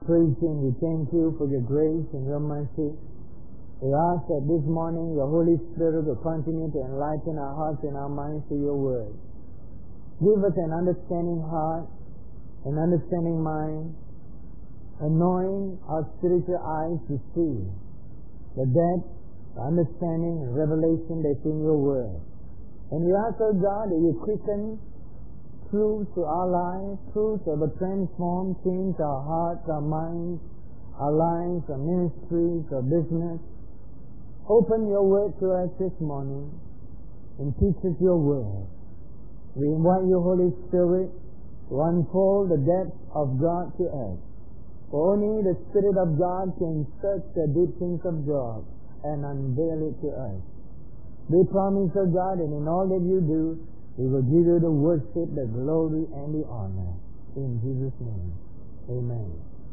Praise Him. We thank you for your grace and your mercy. We ask that this morning your Holy Spirit will continue to enlighten our hearts and our minds to your word. Give us an understanding heart, an understanding mind, anoint our spiritual eyes to see the depth, the understanding and revelation that's in your word. And we ask, oh God, that you quicken truth to our lives, truth that will transform, change our hearts, our minds, our lives, our ministries, our business. Open your word to us this morning and teach us your word. We invite you, Holy Spirit, to unfold the depths of God to us. For only the Spirit of God can search the deep things of God and unveil it to us. We promise, O God, that in all that you do, we will give you the worship, the glory, and the honor. In Jesus' name. Amen.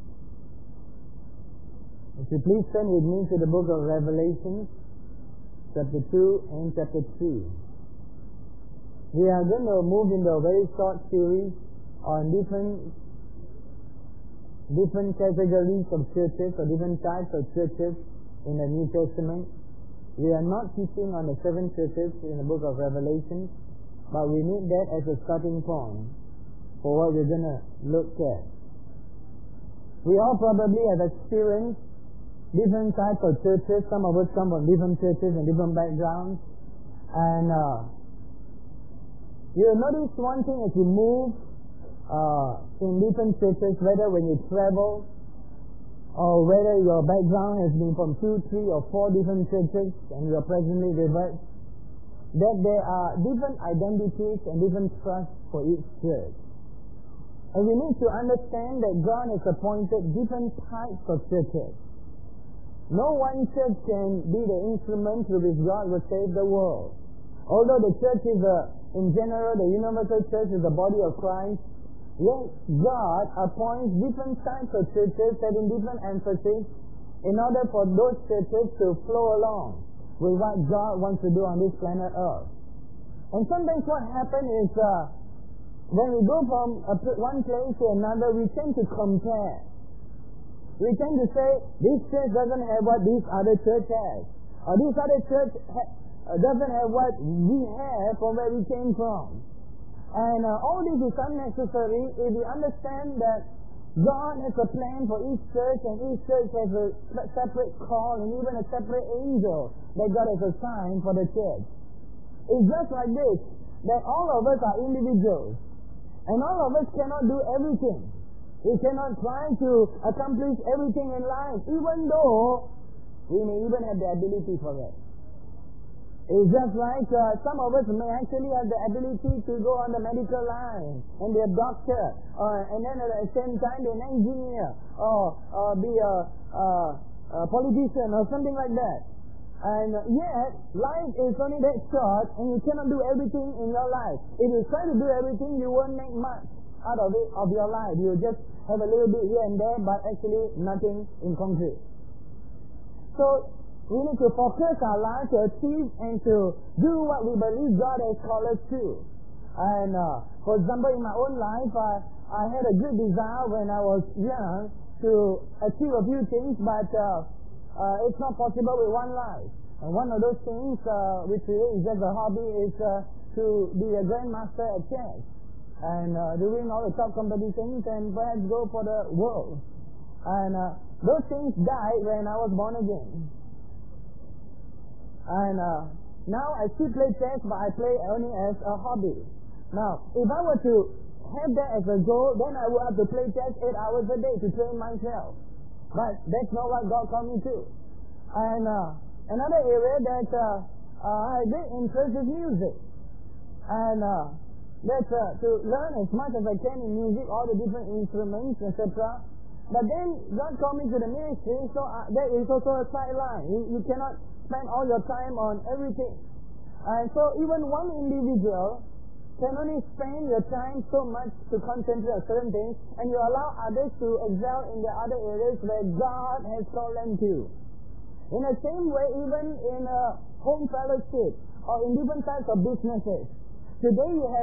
If you please turn with me to the book of Revelation, chapter 2 and chapter 3. We are going to move into a very short series on different categories of churches or different types of churches in the New Testament. We are not teaching on the 7 churches in the book of Revelation, but we need that as a starting point for what we're going to look at. We all probably have experienced different types of churches. Some of us come from different churches and different backgrounds. And you'll notice one thing as you move in different churches, whether when you travel or whether your background has been from 2, 3, or 4 different churches and you are presently with us, that there are different identities and different trusts for each church. And we need to understand that God has appointed different types of churches. No one church can be the instrument through which God will save the world. Although the church is, in general, the universal church is the body of Christ, yet God appoints different types of churches having different emphasis in order for those churches to flow along with what God wants to do on this planet Earth. And sometimes what happens is when we go from one place to another, we tend to compare. We tend to say, this church doesn't have what this other church has. Or this other church doesn't have what we have from where we came from. And all this is unnecessary if we understand that God has a plan for each church, and each church has a separate call and even a separate angel that God has assigned for the church. It's just like this, that all of us are individuals, and all of us cannot do everything. We cannot try to accomplish everything in life, even though we may even have the ability for it. It's just like some of us may actually have the ability to go on the medical line and be a doctor, and then at the same time be an engineer or be a politician or something like that. And yet, life is only that short, and you cannot do everything in your life. If you try to do everything, you won't make much out of it, of your life. You just have a little bit here and there, but actually nothing in concrete. So, we need to focus our life to achieve and to do what we believe God has called us to. And for example, in my own life, I had a great desire when I was young to achieve a few things, but it's not possible with one life. And one of those things, which is just a hobby, is to be a grandmaster at chess and doing all the top competitions and perhaps go for the world. And those things died when I was born again. And now I still play chess, but I play only as a hobby. Now, if I were to have that as a goal, then I would have to play chess 8 hours a day to train myself. But that's not what God called me to. And another area that I have great interest is music. And that's to learn as much as I can in music, all the different instruments, etc. But then God called me to the ministry, so that is also a sideline. You cannot spend all your time on everything. And so even one individual can only spend your time so much to concentrate on certain things, and you allow others to excel in the other areas where God has called them to. In the same way, even in a home fellowship or in different types of businesses, today you have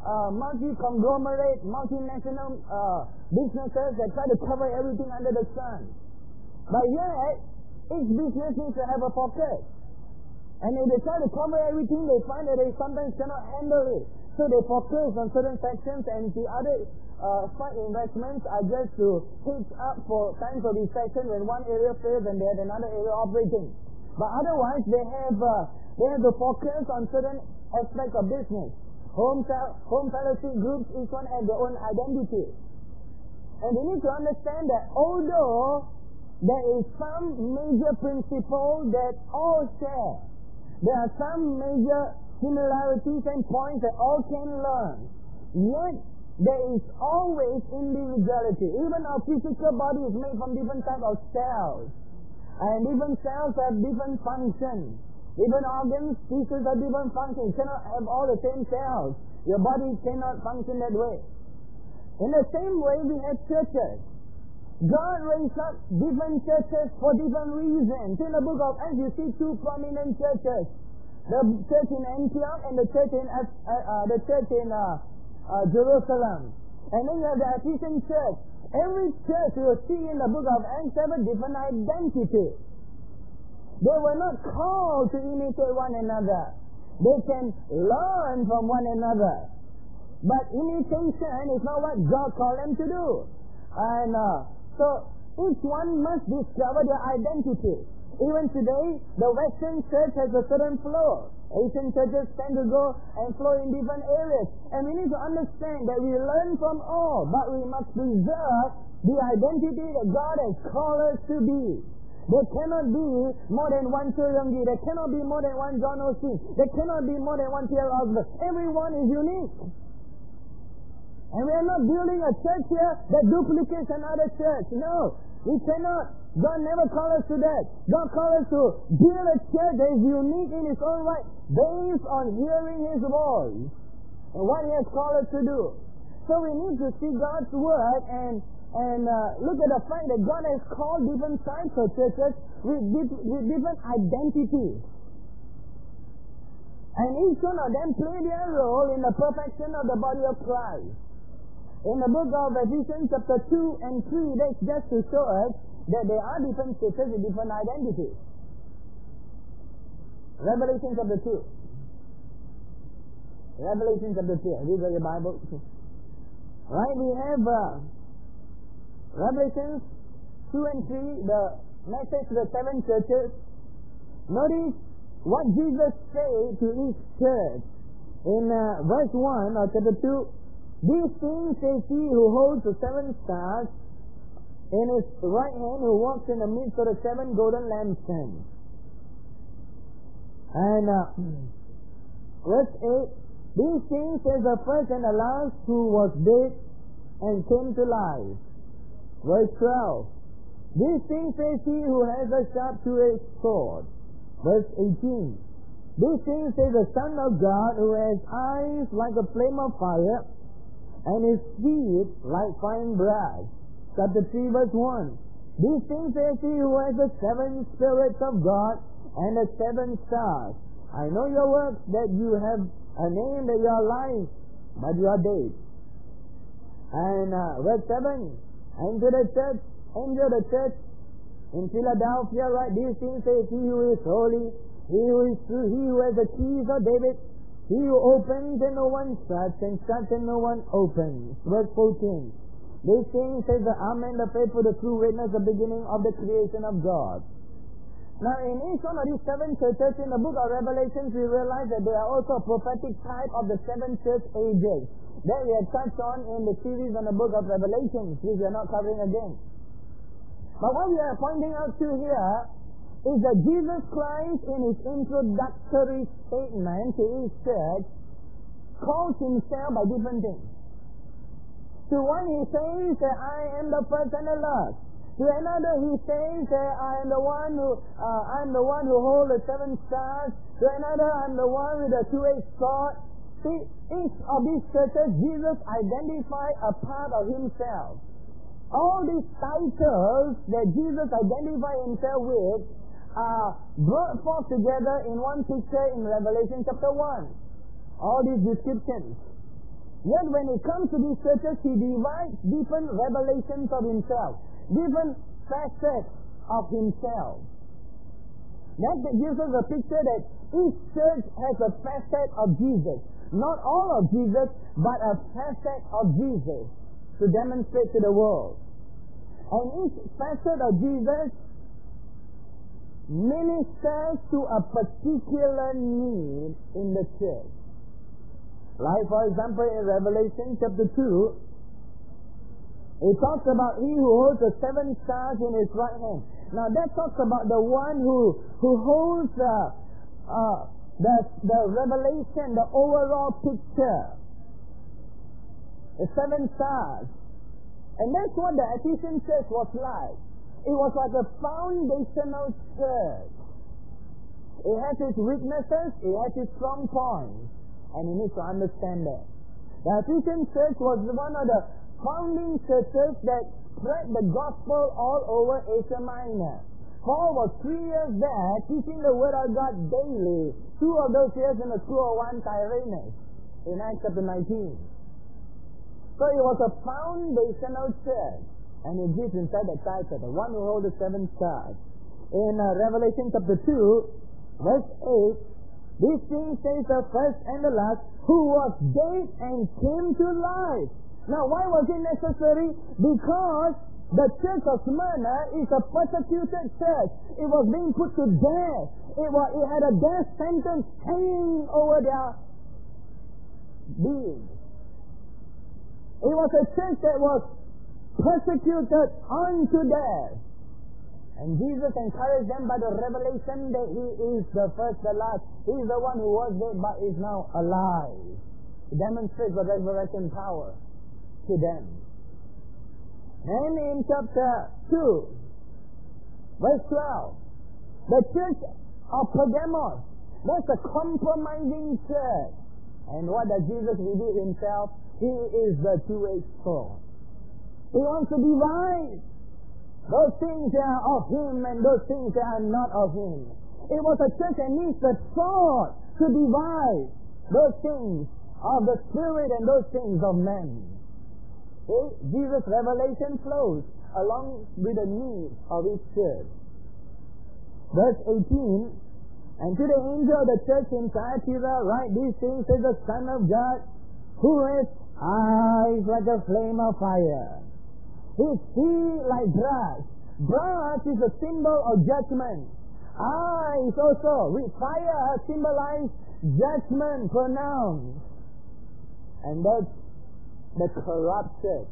multi-conglomerate, multinational businesses that try to cover everything under the sun. But yet, each business needs to have a focus. And if they try to cover everything, they find that they sometimes cannot handle it. So they focus on certain sections, and the other side investments are just to hitch up for times of recession when one area fails and they have another area operating. But otherwise, they have to focus on certain aspects of business. Home fellowship groups, each one has their own identity. And we need to understand that although there is some major principle that all share, there are some major similarities and points that all can learn, yet there is always individuality. Even our physical body is made from different types of cells. And different cells have different functions. Even organs, pieces have different functions. You cannot have all the same cells. Your body cannot function that way. In the same way, we have churches. God raised up different churches for different reasons. In the book of Acts, you see two prominent churches. The church in Antioch and the church in Jerusalem. And then you have the Ephesian church. Every church you will see in the book of Acts have a different identity. They were not called to imitate one another. They can learn from one another. But imitation is not what God called them to do. And so each one must discover their identity. Even today, the Western church has a certain flow. Asian churches tend to go and flow in different areas. And we need to understand that we learn from all, but we must preserve the identity that God has called us to be. There cannot be more than one Choyonggi. There cannot be more than one John Osteen. There cannot be more than one T.L. Osborne. Everyone is unique. And we are not building a church here that duplicates another church. No, we cannot. God never called us to that. God called us to build a church that is unique in its own right, based on hearing His voice and what He has called us to do. So we need to see God's Word and look at the fact that God has called different types of churches with different identities. And each one of them play their role in the perfection of the body of Christ. In the book of Ephesians chapter 2 and 3, that's just to show us that there are different churches with different identities. Revelation chapter 2. Revelation chapter 2. Have you got your Bible? Right, we have Revelations 2 and 3, the message to the seven churches. Notice what Jesus said to each church. In verse 1 of chapter 2, these things says he who holds the seven stars in his right hand, who walks in the midst of the seven golden lampstands. And verse 8, these things says the first and the last, who was dead and came to life. Verse 12, these things says he who has a sharp two-edged sword. Verse 18, these things says the Son of God, who has eyes like a flame of fire, and his feet like fine brass. Chapter 3 verse 1. These things says he who has the seven spirits of God and the seven stars. I know your works, that you have a name, that you are alive, but you are dead. And verse 7. And to the church, angel of the church in Philadelphia, right? These things says he who is holy, he who is true, he who has the keys of David, he who opens and no one shuts, and shuts and no one opens. Verse 14. These things says the Amen, the faithful, the true witness, the beginning of the creation of God. Now in each one of these seven churches in the book of Revelation, we realize that they are also a prophetic type of the seven church ages that we have touched on in the series on the book of Revelation, which we are not covering again. But what we are pointing out to here is that Jesus Christ, in his introductory statement to each church, calls himself by different things. To one he says that I am the first and the last. To another he says that I am the one who holds the seven stars. To another, I'm the one with the two-edged sword. See, each of these churches, Jesus identified a part of himself. All these titles that Jesus identified himself with are brought forth together in one picture in Revelation chapter 1. All these descriptions. Yet when it comes to these churches, he divides different revelations of himself, different facets of himself. That gives us a picture that each church has a facet of Jesus. Not all of Jesus, but a facet of Jesus to demonstrate to the world. And each facet of Jesus ministers to a particular need in the church. Like, for example, in Revelation chapter 2, it talks about he who holds the 7 stars in his right hand. Now that talks about the one who holds the revelation, the overall picture. The 7 stars. And that's what the Ephesian church was like. It was like a foundational church. It has its weaknesses, it has its strong points. And you need to understand that. The Ephesian church was one of the founding churches that spread the gospel all over Asia Minor. Paul was 3 years there teaching the word of God daily. 2 of those years in the school of one Tyrannus in Acts chapter 19. So it was a foundational church. And it gives inside the title, the one who holds the 7 stars. In Revelation chapter 2, verse 8, this thing says the first and the last, who was dead and came to life. Now, why was it necessary? Because the church of Smyrna is a persecuted church. It was being put to death. It had a death sentence hanging over their being. It was a church that was persecuted unto death. And Jesus encouraged them by the revelation that He is the first, the last. He is the one who was dead but is now alive. He demonstrates the resurrection power to them. And in chapter 2, verse 12, the church of Pergamos, that's a compromising church. And what does Jesus reveal Himself? He is the two-edged sword. He wants to divide those things that are of Him and those things that are not of Him. It was a church that needs the sword to divide those things of the Spirit and those things of men. Okay? Jesus' revelation flows along with the need of His church. Verse 18, and to the angel of the church in Thyatira write these things, says the Son of God, who has eyes like a flame of fire, his feet like brass. Brass is a symbol of judgment. Eyes also, with fire symbolize judgment pronounced. And that's the corrupt church.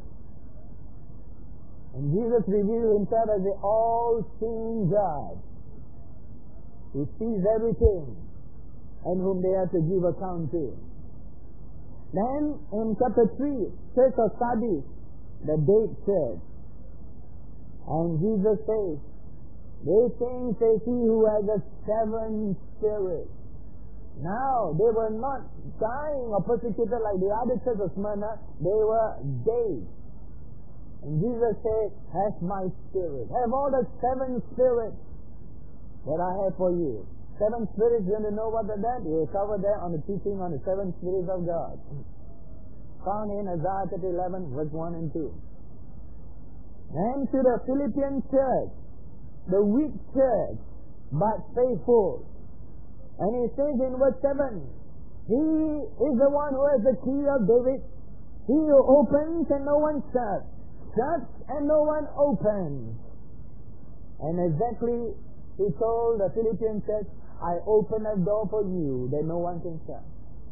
And Jesus revealed Himself as the all-seeing God, who sees everything and whom they have to give account to. Then in chapter 3, church of Sardis, the dead church. And Jesus says, these things says He who has the 7 spirits. Now, they were not dying or persecuted like the other church of Smyrna. They were dead. And Jesus said, have my spirit. Have all the 7 spirits that I have for you. 7 spirits, you want to know what that is? We'll cover that on the teaching on the 7 spirits of God. Found in Isaiah chapter 11, verse 1 and 2. And to the Philippian church, the weak church, but faithful. And He says in verse 7, He is the one who has the key of David. He who opens and no one shuts, shuts and no one opens. And exactly He told the Philippian church, I open a door for you that no one can shut.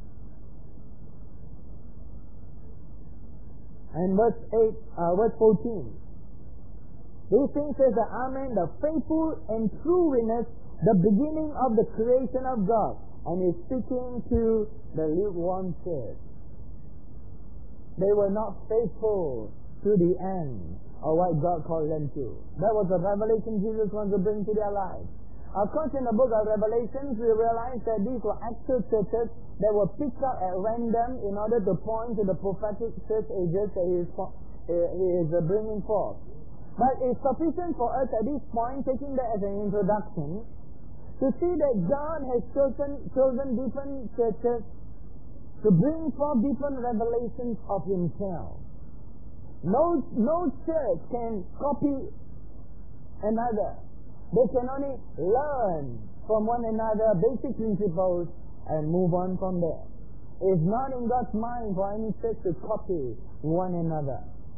And verse 14. These things says the Amen, the faithful and true witness, the beginning of the creation of God. And He's speaking to the lukewarm church. They were not faithful to the end of what God called them to. That was the revelation Jesus wants to bring to their lives. Of course, in the book of Revelations, we realize that these were actual churches that were picked up at random in order to point to the prophetic church ages that He is bringing forth. But it's sufficient for us at this point, taking that as an introduction, to see that God has chosen different churches to to bring forth different revelations of Himself. No church can copy another. They can only learn from one another basic principles and move on from there. It's not in God's mind for any church to copy one another.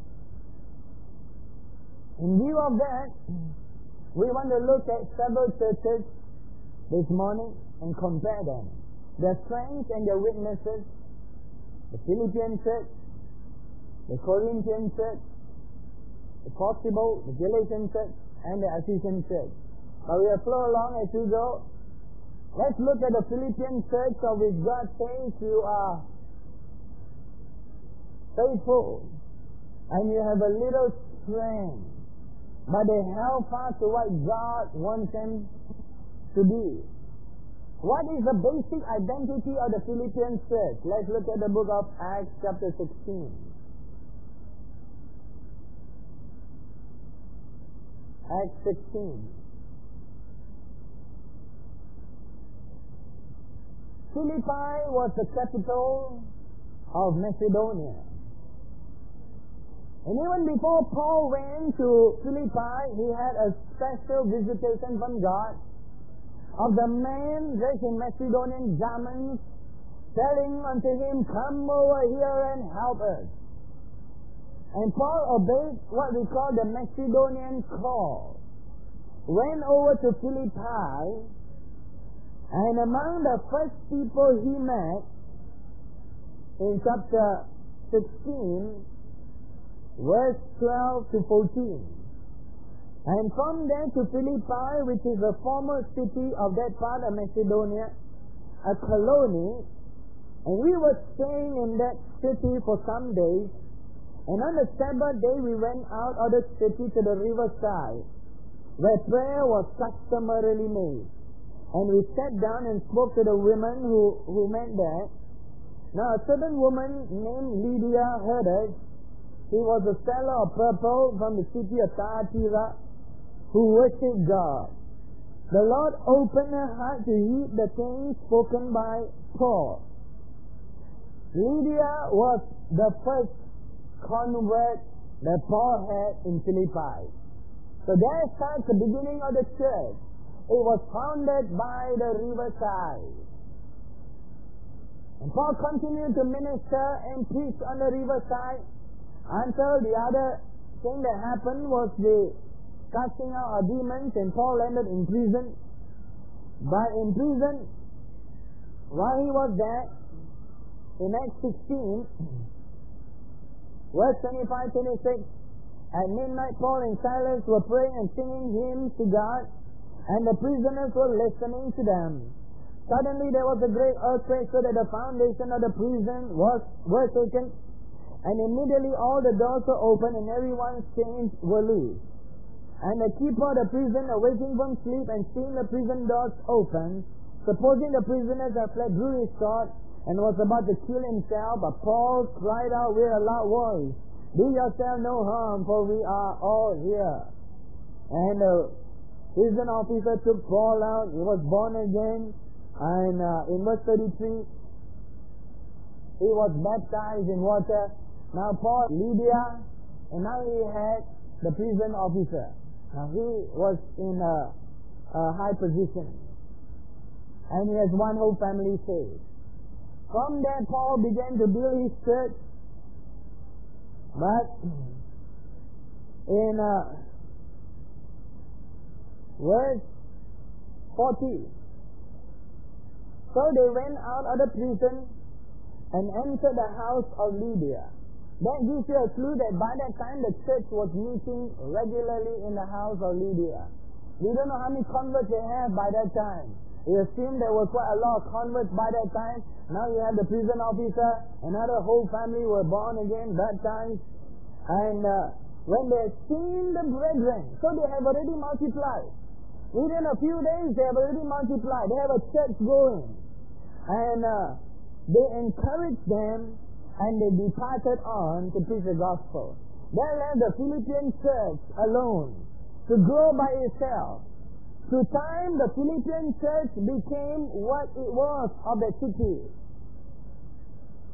In view of that, we want to look at several churches this morning and compare them. Their strengths and their weaknesses. The Philippian church, the Corinthian church, the possible, the Galatian church, and the Ephesian church. But we will flow along as we go. Let's look at the Philippian church of which God says you are faithful and you have a little strength, but they held fast to what God wants them to be. What is the basic identity of the Philippian church? Let's look at the book of Acts chapter 16. Acts 16. Philippi was the capital of Macedonia. And even before Paul went to Philippi, he had a special visitation from God of the man dressed in Macedonian garments, telling unto him, come over here and help us. And Paul obeyed what we call the Macedonian call, went over to Philippi, and among the first people he met in chapter 16, verse 12 to 14. And from there to Philippi, which is the former city of that part of Macedonia, a colony, and we were staying in that city for some days, and on the Sabbath day we went out of the city to the riverside, where prayer was customarily made. And we sat down and spoke to the women who met there. Now a certain woman named Lydia heard us. She was a seller of purple from the city of Thyatira, who worshipped God. The Lord opened her heart to heed the things spoken by Paul. Lydia was the first convert that Paul had in Philippi. So there starts the beginning of the church. It was founded by the riverside. And Paul continued to minister and preach on the riverside until the other thing that happened was the casting out of demons, and Paul ended in prison. But in prison, while he was there, in Acts 16, verse 25-26, at midnight Paul and Silas were praying and singing hymns to God, and the prisoners were listening to them. Suddenly there was a great earthquake, so that the foundation of the prison were shaken, and immediately all the doors were opened, and everyone's chains were loosed. And the keeper of the prison, awaking from sleep and seeing the prison doors open, supposing the prisoners had fled, drew his sword and was about to kill himself, but Paul cried out with a loud voice, do yourself no harm, for we are all here. And prison officer took Paul out. He was born again. And in verse 33, he was baptized in water. Now Paul, Lydia, and now he had the prison officer. Now he was in a high position. And he has one whole family saved. From there Paul began to build his church. But in verse 40. So they went out of the prison and entered the house of Lydia. That gives you a clue that by that time the church was meeting regularly in the house of Lydia. We don't know how many converts they have by that time. We assume there was quite a lot of converts by that time. Now you have the prison officer, another whole family were born again, baptized. And when they seen the brethren, so they have already multiplied. Within a few days, they have already multiplied. They have a church going. And they encouraged them, and they departed on to preach the gospel. They left the Philippian church alone to grow by itself. Through time, the Philippian church became what it was of the city.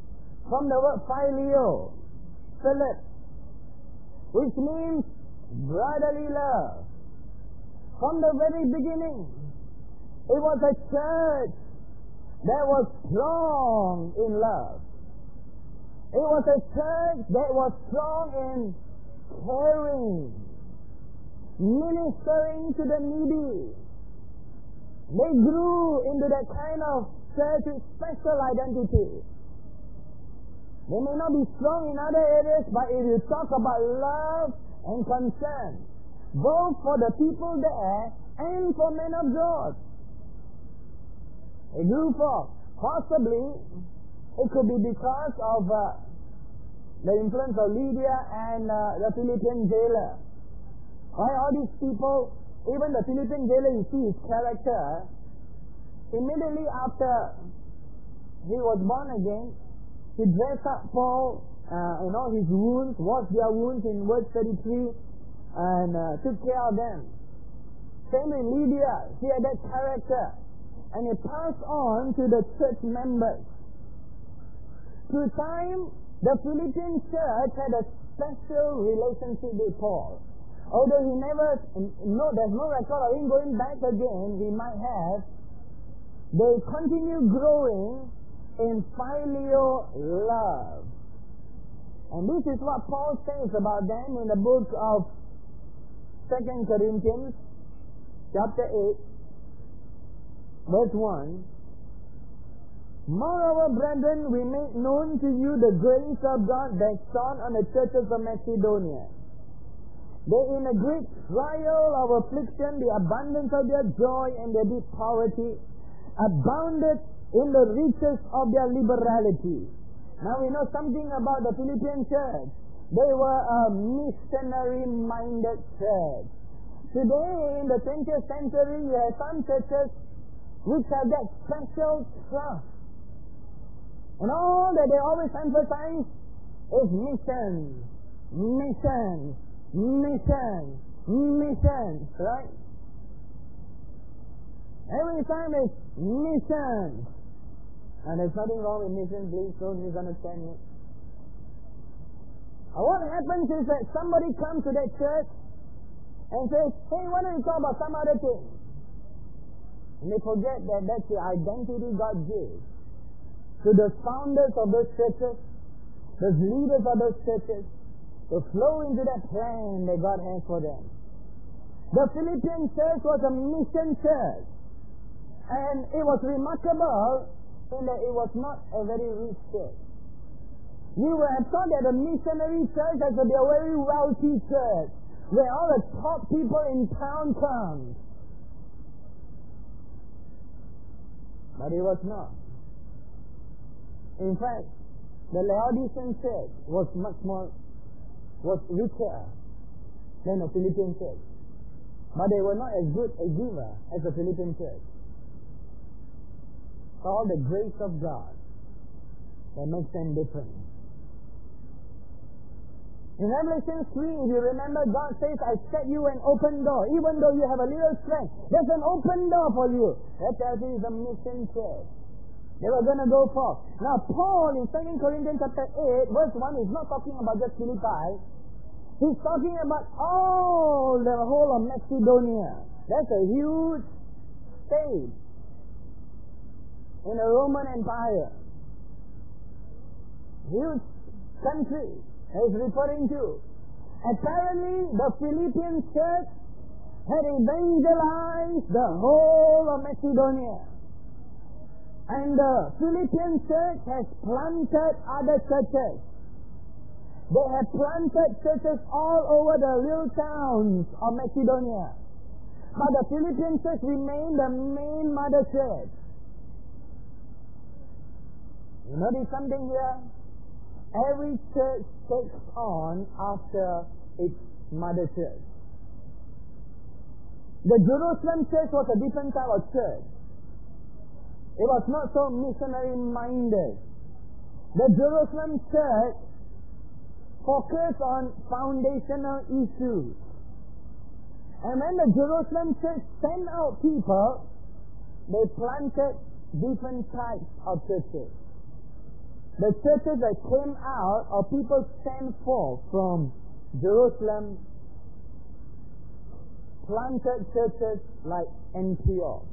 from the word phileo, Philip, which means brotherly love. From the very beginning, it was a church that was strong in love. It was a church that was strong in caring, ministering to the needy. They grew into that kind of church with special identity. They may not be strong in other areas, but if you talk about love and concern, both for the people there and for men of God, they grew forth. Possibly, it could be because of the influence of Lydia and the Philippian jailer. Why all these people, even the Philippian jailer, you see his character, immediately after he was born again, he dressed up Paul, his wounds, washed their wounds in verse 33, and took care of them. Same with Lydia, she had that character, and it passed on to the church members. Through time, the Philippian church had a special relationship with Paul. Although he never, there's no record of him going back again, he might have, they continue growing in filial love. And this is what Paul says about them in the book of 2 Corinthians, chapter 8, verse 1. Moreover, brethren, we make known to you the grace of God that shone on the churches of Macedonia. They in a great trial of affliction, the abundance of their joy and their deep poverty, abounded in the riches of their liberality. Now we know something about the Philippian church. They were a missionary-minded church. Today, in the 20th century, you have some churches which have that special trust. And all that they always emphasize is missions, missions, missions, missions, right? Every time it's missions. And there's nothing wrong with missions, please don't misunderstand me. And what happens is that somebody comes to that church and says, hey, why don't you talk about some other thing? And they forget that that's the identity God gives to the founders of those churches, the leaders of those churches, to flow into that plan that God has for them. The Philippian church was a mission church, and it was remarkable in that it was not a very rich church. You would have thought that a missionary church has to be a very wealthy church, where all the top people in town come. But it was not. In fact, the Laodicean church was richer than the Philippian church. But they were not as good a giver as the Philippian church. It's all the grace of God that makes them different. In Revelation 3, if you remember, God says, I set you an open door. Even though you have a little strength, there's an open door for you. That tells you it's a mission church. They were going to go forth. Now, Paul in 2 Corinthians chapter 8, verse 1, is not talking about just Philippi. He's talking about the whole of Macedonia. That's a huge state in the Roman Empire. Huge country he's referring to. Apparently, the Philippian church had evangelized the whole of Macedonia. And the Philippian church has planted other churches. They have planted churches all over the little towns of Macedonia. But the Philippian church remained the main mother church. You notice something here? Every church takes on after its mother church. The Jerusalem church was a different type of church. It was not so missionary-minded. The Jerusalem church focused on foundational issues. And when the Jerusalem church sent out people, they planted different types of churches. the churches that came out, or people sent forth from Jerusalem, planted churches like Antioch,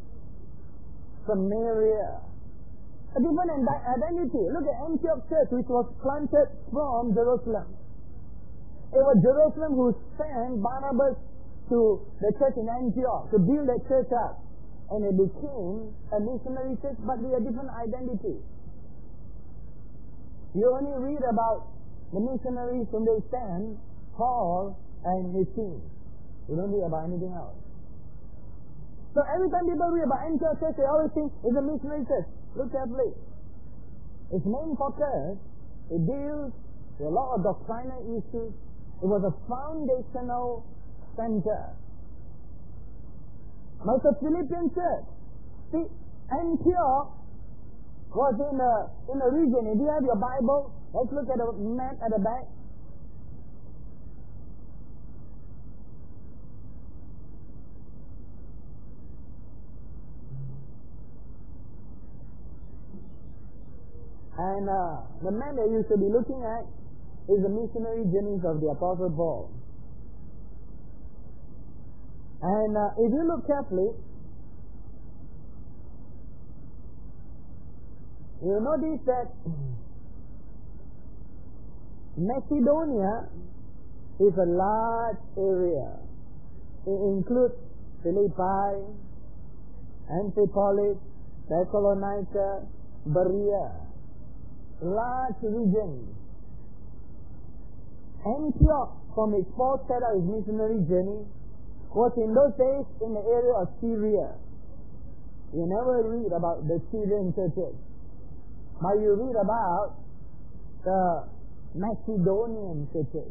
Samaria, a different identity. Look at Antioch church, which was planted from Jerusalem. It was Jerusalem who sent Barnabas to the church in Antioch to build that church up. And it became a missionary church, but with a different identity. You only read about the missionaries whom they sent, Paul and his team. You don't read about anything else. So every time people read about Antioch church, they always think it's a missionary church. Look carefully. Its main focus, it deals with a lot of doctrinal issues. It was a foundational center. Now the Philippian church. See, Antioch was in a region. If you have your Bible, let's look at the map at the back. And the map that you should be looking at is the missionary journeys of the Apostle Paul. And if you look carefully, you'll notice that Macedonia is a large area. It includes Philippi, Amphipolis, Thessalonica, Berea. Large regions. Antioch, from its first set of its missionary journey, was in those days in the area of Syria. You never read about the Syrian churches, but you read about the Macedonian churches.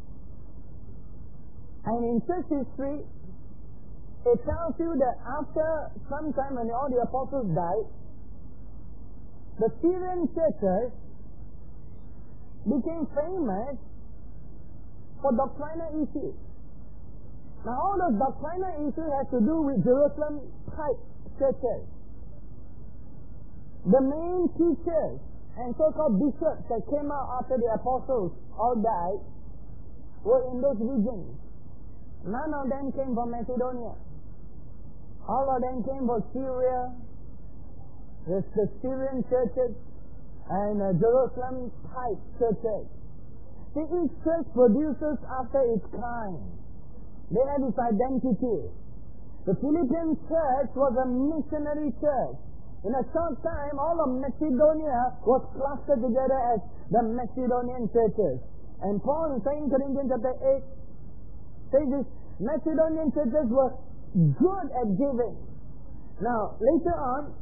And in church history, it tells you that after some time when all the apostles died, the Syrian churches became famous for doctrinal issues. Now all those doctrinal issues have to do with Jerusalem type churches. The main teachers and so-called bishops that came out after the apostles all died were in those regions. None of them came from Macedonia. All of them came from Syria, the Syrian churches, and Jerusalem type churches. See, each church produces after its kind. They had its identity. The Philippian church was a missionary church. In a short time, all of Macedonia was clustered together as the Macedonian churches. And Paul in 2 Corinthians chapter 8 says this, Macedonian churches were good at giving. Now, later on,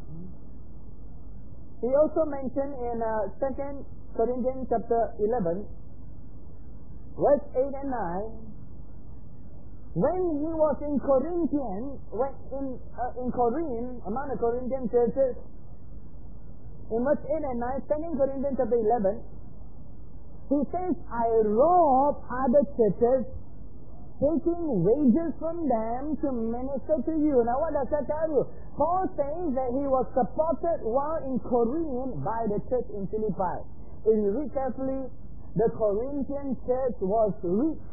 he also mentioned in 2 Corinthians chapter 11, verse 8 and 9, when he was in Corinthian, in Corinth, among the Corinthian churches, in verse 8 and 9, 2 Corinthians chapter 11, he says, I robbed other churches, taking wages from them to minister to you. Now what does that tell you? Paul says that he was supported while in Corinth by the church in Philippi. If you read carefully, the Corinthian church was rich.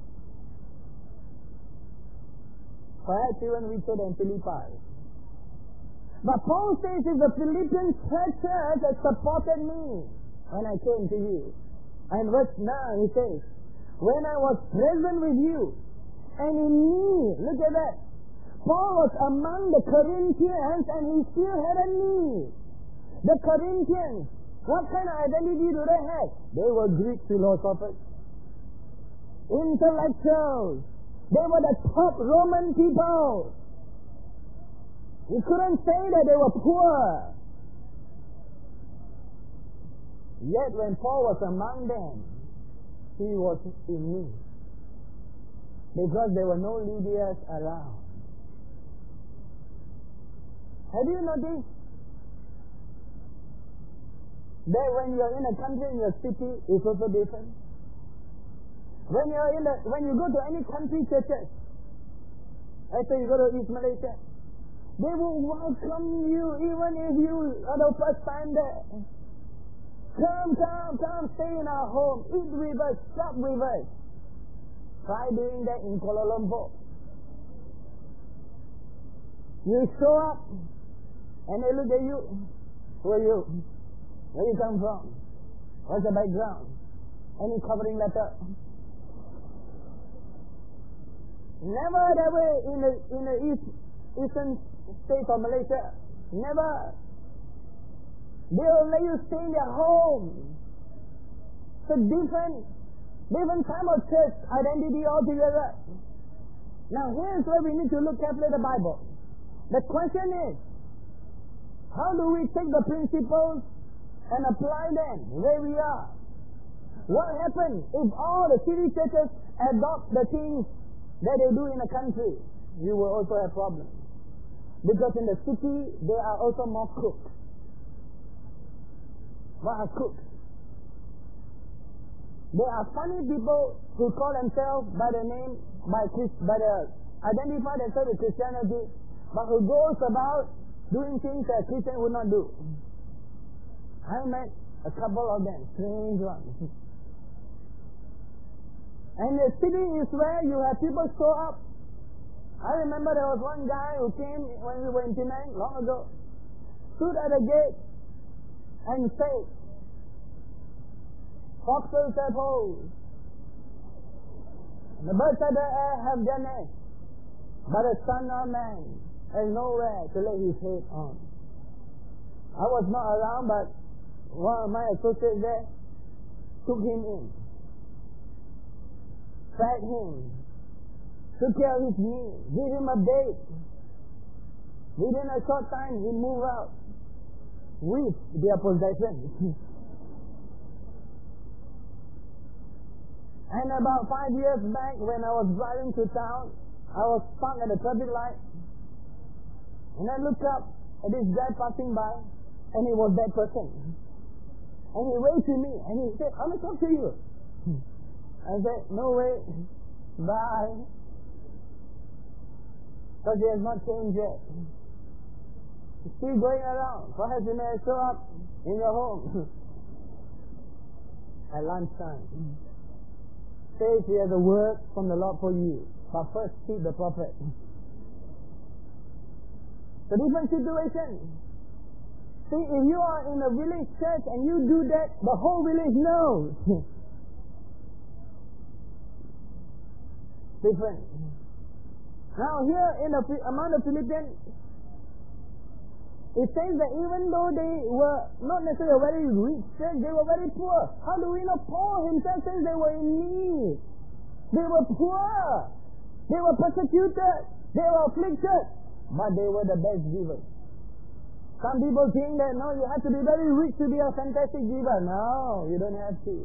Perhaps even richer than Philippi. But Paul says it's the Philippian church that supported me when I came to you. And verse 9 he says, when I was present with you, and in me, look at that, Paul was among the Corinthians and he still had a need. The Corinthians, what kind of identity do they have? They were Greek philosophers, intellectuals. They were the top Roman people. You couldn't say that they were poor. Yet when Paul was among them, he was in need. Because there were no Lydias around. Have you noticed that when you're in a country, in your city, it's also different? When you go to any country churches, let's say you go to East Malaysia, they will welcome you even if you are the first time there. Come, stay in our home, eat with us, shop with us. Try doing that in Kuala Lumpur. You show up, and they look at you. Who are you? Where you come from? What's the background? Any covering letter? Never that way in the eastern states of Malaysia. Never. They will let you stay in their home. It's a different type of church identity altogether. Now here's where we need to look carefully at the Bible. The question is, how do we take the principles and apply them where we are? What happens if all the city churches adopt the things that they do in the country? You will also have problems. Because in the city, there are also more crooks. What are crooks? There are funny people who call themselves by the identify themselves with Christianity, but who goes about doing things that Christians would not do. I met a couple of them, strange ones. And the city is where you have people show up. I remember there was one guy who came when we were in Penang long ago, stood at the gate and said, "Foxes have holes, and the birds of the air have their nests, but the Son of Man has nowhere to lay his head on." I was not around, but one of my associates there took him in, fed him, took care of his needs, gave him a date. Within a short time, he moved out with their possessions. And about 5 years back, when I was driving to town, I was stuck at the traffic light, and I looked up at this guy passing by, and he was that person. And he waved to me, and he said, "I want to talk to you." I said, "No way, bye." Because he has not changed yet. He's still going around. Perhaps he may show up in your home at lunchtime. Says he has a word from the Lord for you, but first seek the prophet. It's a different situation. See, if you are in a village church and you do that, the whole village knows. Different. Now here among the Philippians, it says that even though they were not necessarily a very rich church, they were very poor. How do we know? Paul himself says they were in need. They were poor. They were persecuted. They were afflicted. But they were the best givers. Some people think that, no, you have to be very rich to be a fantastic giver. No, you don't have to.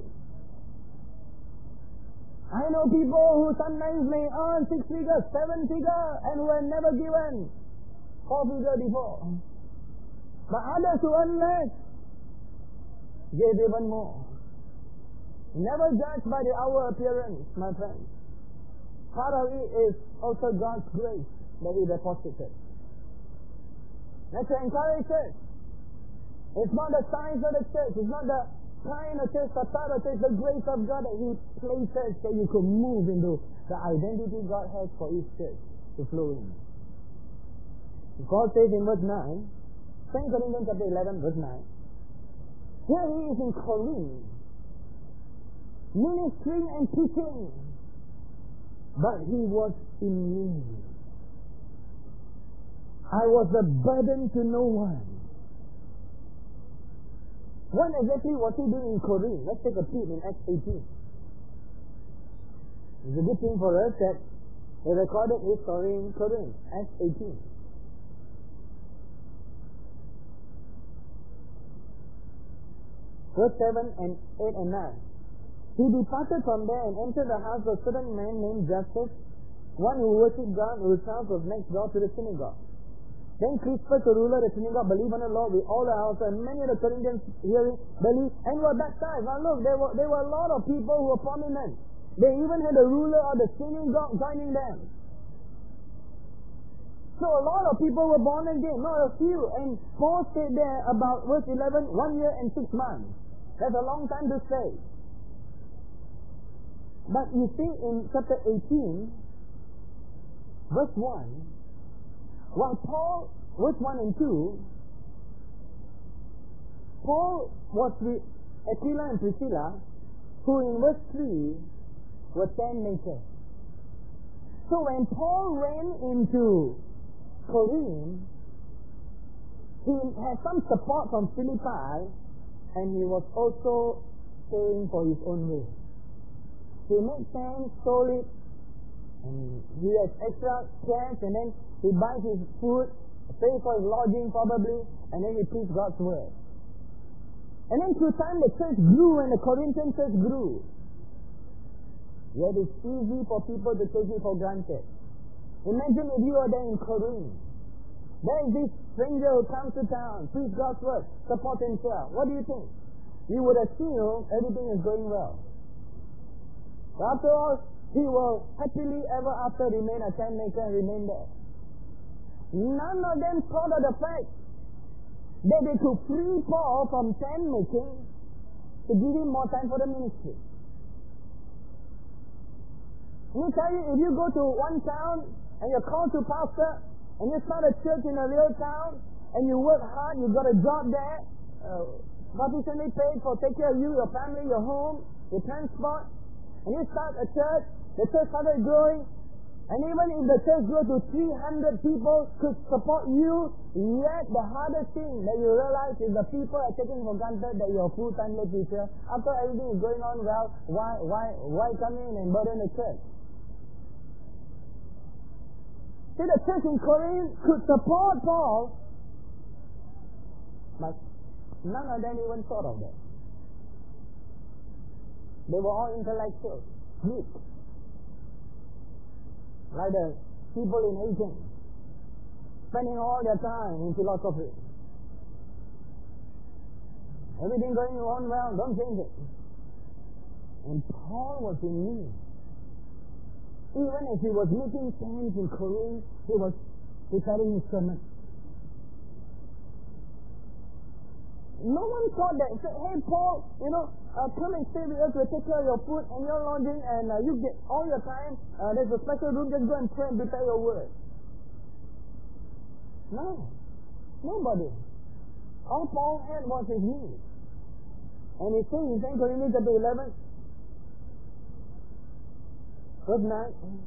I know people who sometimes may earn 6 figures, 7 figures, and who have never given 4 figures before. But others who earn less gave even more. Never judge by the outward appearance, my friends. Part of it is also God's grace that He deposited. Let's encourage us. It's not the size of the church, it's not the kind of church, the type of church, the grace of God that He places that you could move into the identity God has for each church to flow in. Paul says in verse 9, 2 Corinthians chapter 11, verse 9, here he is in Corinth, ministering and teaching, but he was in need. I was a burden to no one. What exactly was he doing in Corinth? Let's take a peek in Acts 18. It's a good thing for us that he recorded his story in Corinth, Acts 18. Verse 7 and 8 and 9. He departed from there and entered the house of a certain man named Justus, one who worshipped God, whose house was next door to the synagogue. Then Crispus, the ruler of the synagogue, believed on the Lord with all the house, and many of the Corinthians hearing believed and were baptized. Now look, there were a lot of people who were prominent. They even had the ruler of the synagogue joining them. So a lot of people were born again, not a few. And Paul stayed there about verse 11, 1 year and 6 months. That's a long time to stay. But you see in chapter 18, verse 1, while Paul, verse 1 and 2, Paul was with Aquila and Priscilla, who in verse 3 were tent makers. So when Paul ran into Corinth, he had some support from Philippi, and he was also staying for his own way. He made tents, sold it, and he has extra cash, and then he buys his food, pays for his lodging probably, and then he preaches God's word. And then through time the church grew, and the Corinthian church grew. Yet it's easy for people to take it for granted. Imagine if you are there in Corinth. There is this stranger who comes to town, preach God's word, support himself. What do you think? You would assume everything is going well. But after all, he will happily ever after remain a tent maker and remain there. None of them thought of the fact that they could free Paul from tent making to give him more time for the ministry. Let me tell you, if you go to one town and you're called to pastor, and you start a church in a real town, and you work hard, you got a job there, sufficiently paid for take care of you, your family, your home, your transport, and you start a church, the church started growing, and even if the church grew to 300 people could support you, yet the hardest thing that you realize is the people are taking for granted that you're a full-time lay preacher. After everything is going on well, why come in and burden the church? See, the church in Corinth could support Paul, but none of them even thought of that. They were all intellectuals, Greek, like the people in Athens, spending all their time in philosophy. Everything going on well, don't change it. And Paul was in need. Even as he was making tents in Corinth, he was preparing his sermon. No one thought that, say, hey Paul, come and stay with us, we'll take care of your food and your lodging, and you get all your time, there's a special room, just go and pray and prepare your word. No. Nobody. All Paul had was his need. And he says in 2 Corinthians chapter 11, verse 9,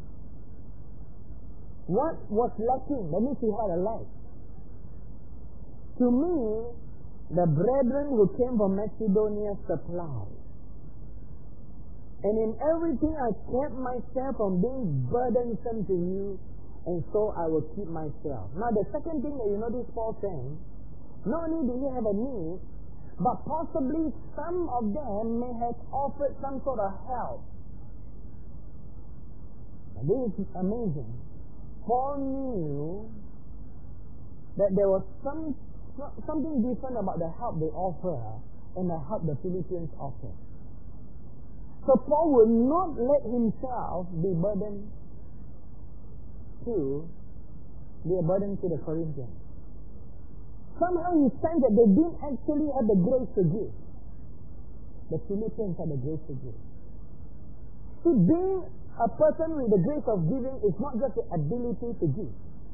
what was lacking? Let me see how I like. To me, the brethren who came from Macedonia supplied. And in everything I kept myself from being burdensome to you, and so I will keep myself. Now the second thing that you notice Paul saying, not only do you have a need, but possibly some of them may have offered some sort of help. This is amazing. Paul knew that there was something different about the help they offer and the help the Philippians offer. So Paul would not let himself be a burden to the Corinthians. Somehow he sensed that they didn't actually have the grace to give. The Philippians had the grace to give. See, being a person with the grace of giving is not just the ability to give.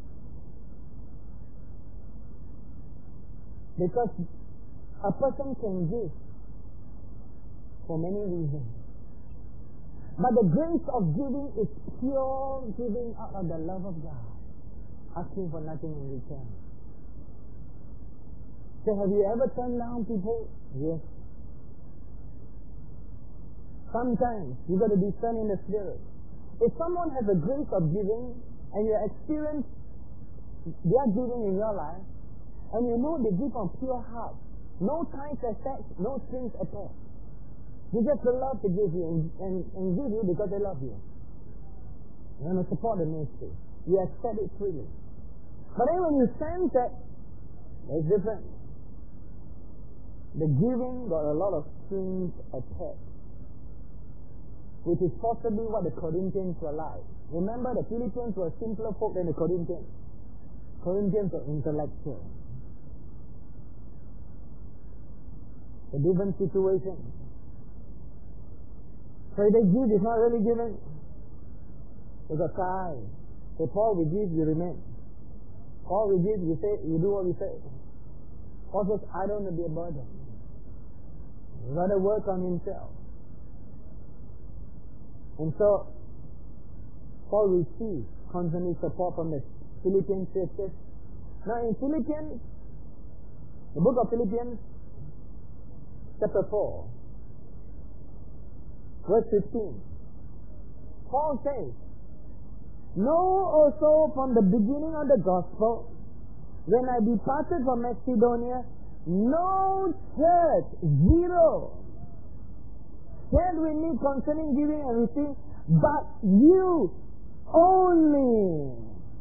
Because a person can give for many reasons. But the grace of giving is pure giving out of the love of God, asking for nothing in return. So have you ever turned down people? Yes. Sometimes you got to discern in the spirit. If someone has a grace of giving and you experience their giving in your life, and you know they give from pure heart, no ties attached, no strings attached. They just love to give you and give you because they love you. You want to support the ministry. You accept it freely. But then when you sense that it's different, the giving got a lot of strings attached, which is possibly what the Corinthians were like. Remember, the Philippians were simpler folk than the Corinthians. Corinthians were intellectual. a different situation. So the gift is not really given. It's a sign. Say, Paul, we give, you remain. Paul, we give, you say, you do what we say. Paul says, I don't want to be a burden. He's got to work on himself. And so, Paul receives constantly support from the Philippian churches. Now in Philippians, the book of Philippians, chapter 4, verse 15, Paul says, know also from the beginning of the gospel, when I departed from Macedonia, no church, zero, shared with me concerning giving and receiving, but you only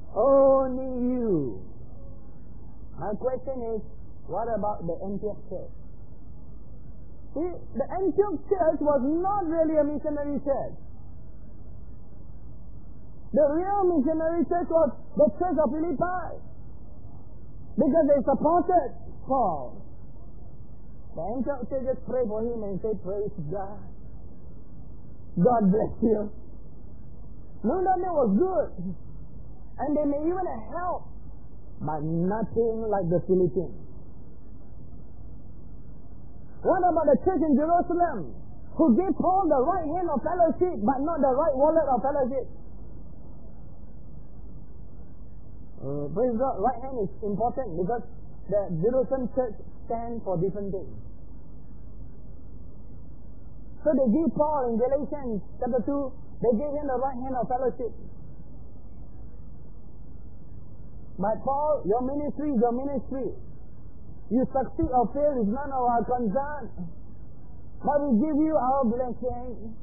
you. My question is, what about the Antioch church? See, the Antioch church was not really a missionary church. The real missionary church was the church of Philippi, because they supported Paul. The Antioch church just prayed for him and said, praise God. God bless you. No, that was good. And they may even help, but nothing like the Philippines. What about the church in Jerusalem, who gave Paul the right hand of fellowship, but not the right wallet of fellowship? Praise God, right hand is important because the Jerusalem church stands for different things. So they gave Paul in Galatians chapter 2, they gave him the right hand of fellowship. But Paul, your ministry is your ministry. You succeed or fail is none of our concern. But we give you our blessing.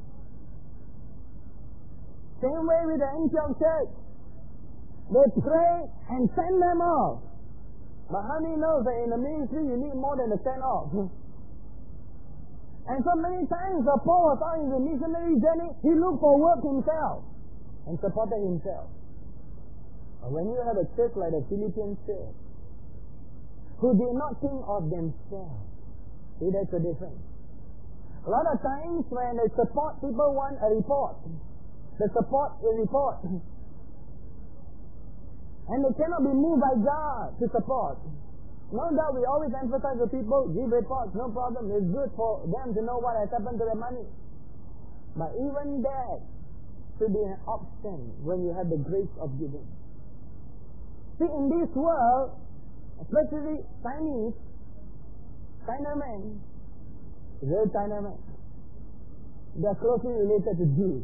Same way with the Antioch church. They pray and send them off. But how many knows that in the ministry you need more than a send off? And so many times when Paul was on his missionary journey, he looked for work himself and supported himself. But when you have a church like the Philippian church, who did not think of themselves, see, that's the difference. A lot of times when they support, people want a report. They support a report. And they cannot be moved by God to support. No doubt we always emphasize to people, give reports, no problem. It's good for them to know what has happened to their money. But even that should be an option when you have the grace of giving. See, in this world, especially Chinamen, real Chinamen, they are closely related to Jews.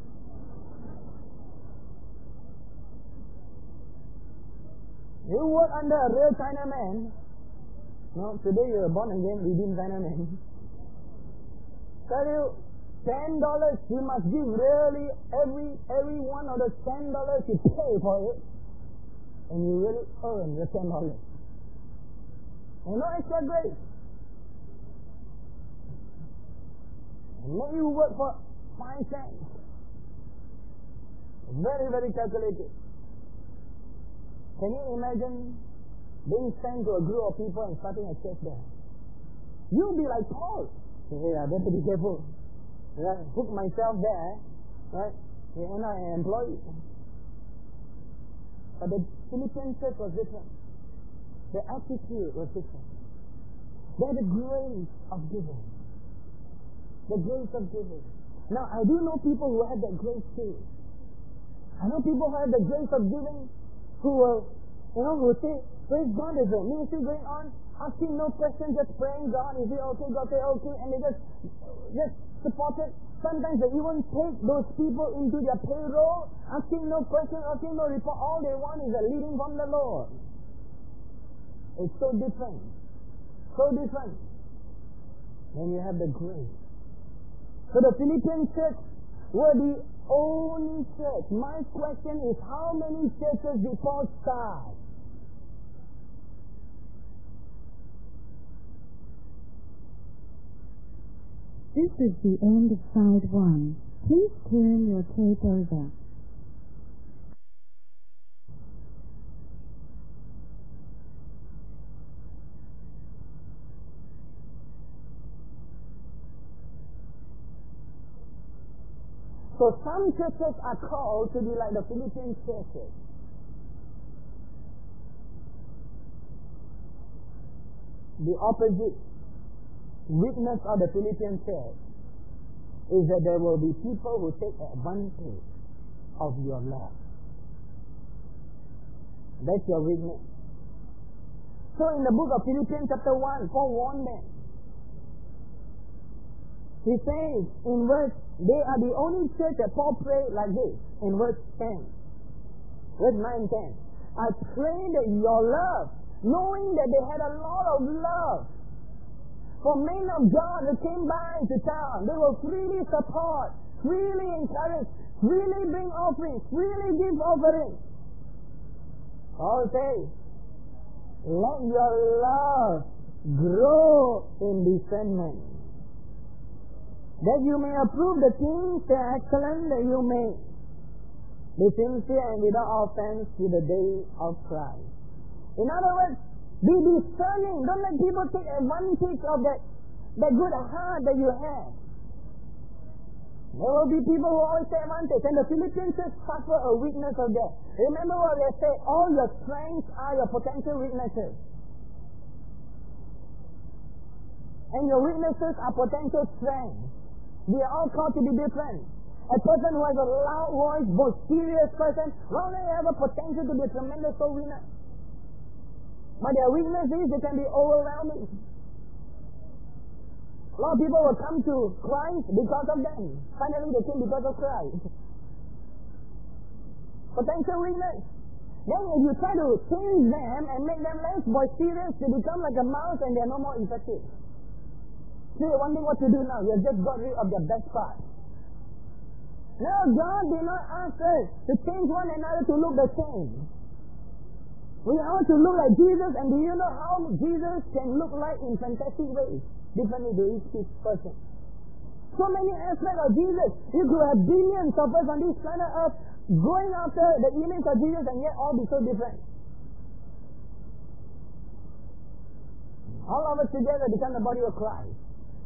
You work under a real Chinaman. No, today you are born again, redeemed Chinaman. Tell you, $10, you must give really every one of the $10 you pay for it, and you really earn the $10. And no extra grace. And let you work for 5 cents. Very, very calculated. Can you imagine being sent to a group of people and starting a church there? You'll be like Paul. Hey, I better be careful. Right? Hook myself there, right? And I employ you. But the Philippian church was different. The attitude was different. They had the grace of giving. The grace of giving. Now, I do know people who had that grace too. I know people who had the grace of giving, who will, who say, praise God, there's a ministry going on, asking no questions, just praying, God, is it okay, God say okay, and they just support it. Sometimes they even take those people into their payroll, asking no questions, asking no report. All they want is a leading from the Lord. It's so different. So different when you have the grace. So the Philippian church were the only church. My question is, how many churches did Paul start? This is the end of side 1. Please turn your tape over. So some churches are called to be like the Philippian churches. The opposite witness of the Philippian church is that there will be people who take advantage of your love. That's your witness. So in the book of Philippians chapter 1, Paul warned them. He says in verse, they are the only church that Paul prayed like this, in verse 10. Verse 9 and 10. I pray that your love, knowing that they had a lot of love for men of God who came by to town, they will freely support, freely encourage, freely bring offerings, freely give offerings. Paul says, let your love grow in discernment, that you may approve the things that are excellent, that you may be sincere and without offense to the day of Christ. In other words, be discerning. Don't let people take advantage of that good heart that you have. There will be people who always take advantage, and the Philippians suffer a weakness of that. Remember what they say, all your strengths are your potential weaknesses. And your weaknesses are potential strengths. We are all called to be different. A person who has a loud voice, most serious person, well, they have a potential to be a tremendous soul winner. But their weakness is they can be overwhelming. A lot of people will come to Christ because of them. Finally, they came because of Christ. Potential weakness. Then if you try to change them and make them less boisterous, they become like a mouse and they are no more effective. So you're wondering what to do now. You have just got rid of the best part. No, God did not ask us to change one another to look the same. We are to look like Jesus, and do you know how Jesus can look like in fantastic ways, differently to each person? So many aspects of Jesus. You could have billions of us on this planet Earth going after the image of Jesus, and yet all be so different. All of us together become the body of Christ.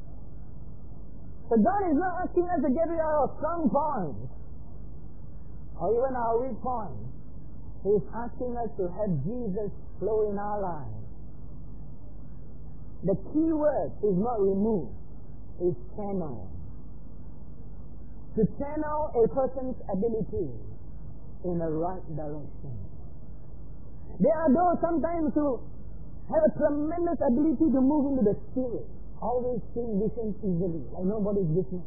So God is not asking us to get rid of our strong points or even our weak points. He is asking us to have Jesus flow in our lives. The key word is not remove, it's channel. To channel a person's ability in the right direction. There are those sometimes who have a tremendous ability to move into the Spirit. Always seeing visions easily, like nobody's business.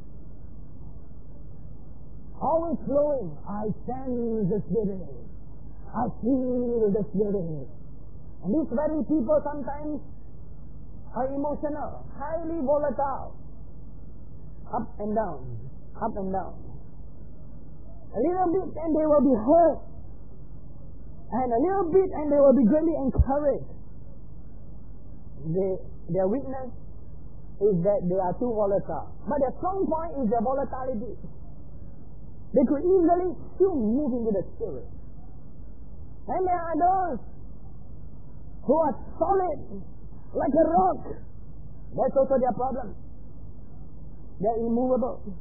Always flowing. I sense the Spirit. I feel the Spirit. And these very people sometimes are emotional, highly volatile. Up and down, up and down. A little bit and they will be hurt. And a little bit and they will be greatly encouraged. Their weakness is that they are too volatile. But their strong point is their volatility. They could easily still move into the Spirit. And there are those who are solid like a rock. That's also their problem. They're immovable.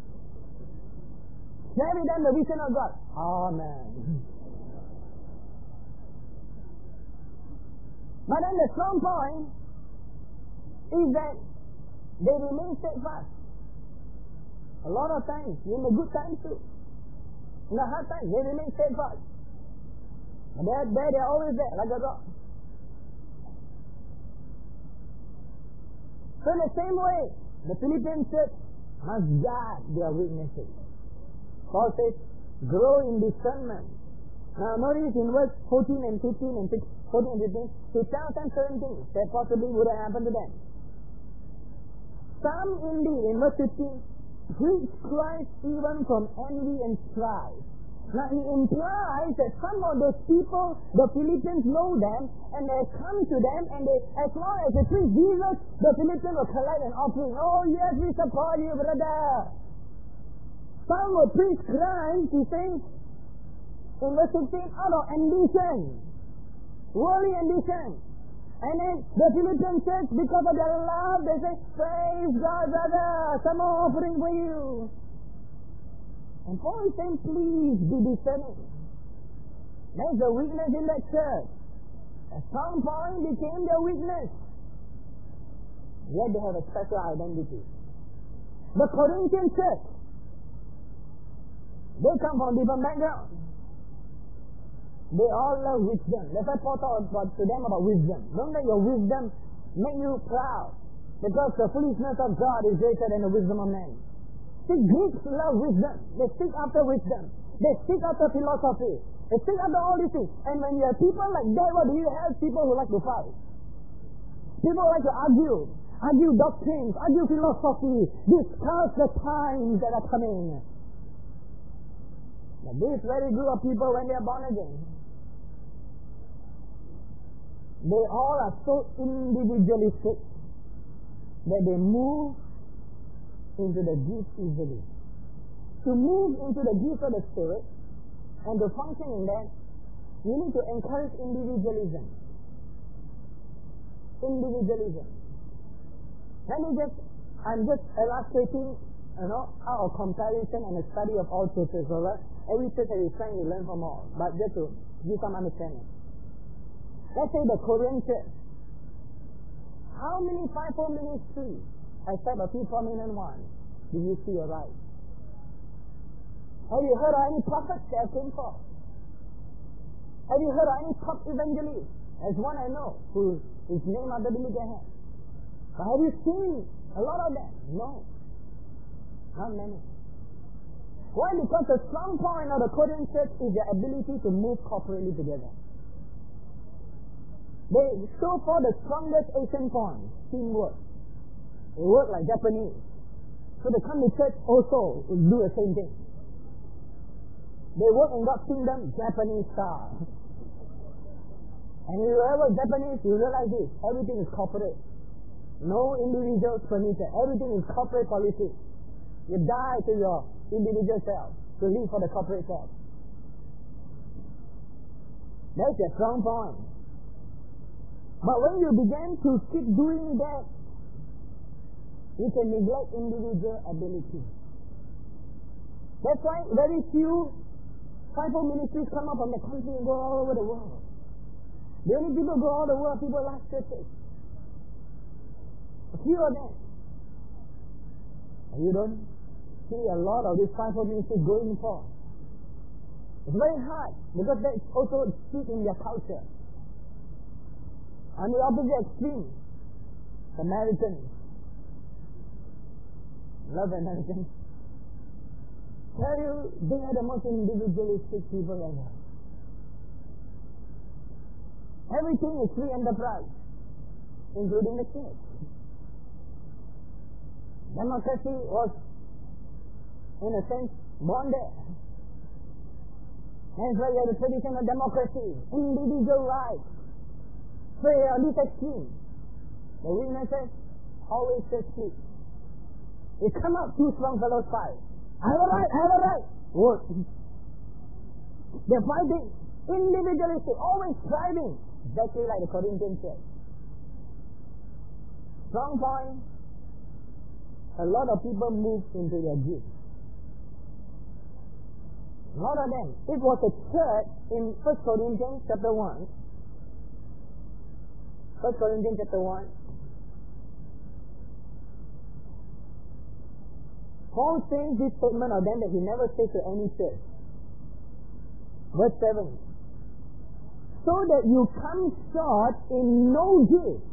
Share with them the vision of God. Amen. But then the strong point is that they remain steadfast. A lot of times, in the good times too. In the hard times, they remain steadfast. And they're always there, like a rock. So in the same way, the Philippian church must guard their weaknesses. Paul says, grow in discernment. Now notice in verse 14 and 15 and 16, 14 and 15, he tells them certain things that possibly would have happened to them. Some indeed, in verse 15, preach Christ even from envy and strife. Now he implies that some of those people, the Philippians know them, and they come to them, and they, as long as they preach Jesus, the Philippians will collect an offering. Oh yes, we support you, brother. Some will preach Christ, he says, in verse 16, out of ambition, worldly ambition. And then the Philippian church, because of their love, they say, praise God, brother, some more offering for you. And Paul is saying, please be discerning. There's a weakness in that church. A strong point became their weakness. Yet they have a special identity. The Corinthian church, they come from different backgrounds. They all love wisdom. That's why Paul talked to them about wisdom. Don't let your wisdom make you proud, because the foolishness of God is greater than the wisdom of men. See, Greeks love wisdom. They seek after wisdom. They seek after philosophy. They seek after all these things. And when you have people like that, what do you have? People who like to fight. People who like to argue doctrines, argue philosophy, discuss the times that are coming. But this very group of people, when they are born again, they all are so individualistic that they move into the gifts easily. To move into the gifts of the Spirit and to function in that, you need to encourage individualism. Individualism. I'm just illustrating, our comparison and a study of all churches, alright? Every church is trying to learn from all, but just to give some understanding. Let's say the Korean church. How many fivefold ministries, except a few prominent ones, do you see arise? Have you heard of any prophets that came forth? Have you heard of any top evangelists? There's one I know, whose name I don't believe they have. But have you seen a lot of them? No. Not many. Why? Because the strong point of the Korean church is their ability to move corporately together. They show for the strongest Asian point, teamwork. They work like Japanese. So they come to church also do the same thing. They work in God's kingdom, Japanese style. And if you're ever Japanese, you realize this. Everything is corporate. No individuals permitted. Everything is corporate policy. You die to your individual self to live for the corporate self. That's a strong point. But when you begin to keep doing that, you can neglect individual ability. That's why very few fivefold ministries come up from the country and go all over the world. The only people who go all over the world, people like churches. A few of them. And you don't see a lot of these fivefold ministries going for. It's very hard, because that's also speak in their culture. On the opposite extreme, Americans. Love Americans. Tell you, they are the most individualistic people ever. Everything is free enterprise, including the church. Democracy was, in a sense, born there. That's why you have the tradition of democracy, individual rights. Pray on this extreme. The witnesses always say split. They come up, two strong fellows fight. I have a right. Work. They're fighting. Individualistic, always striving. Exactly like the Corinthian church. Strong point. A lot of people move into their gifts. A lot of them. It was a church in 1 Corinthians chapter 1. 1 Corinthians chapter 1. Paul says this statement of them that he never says to any church. Verse 7. So that you come short in no gift,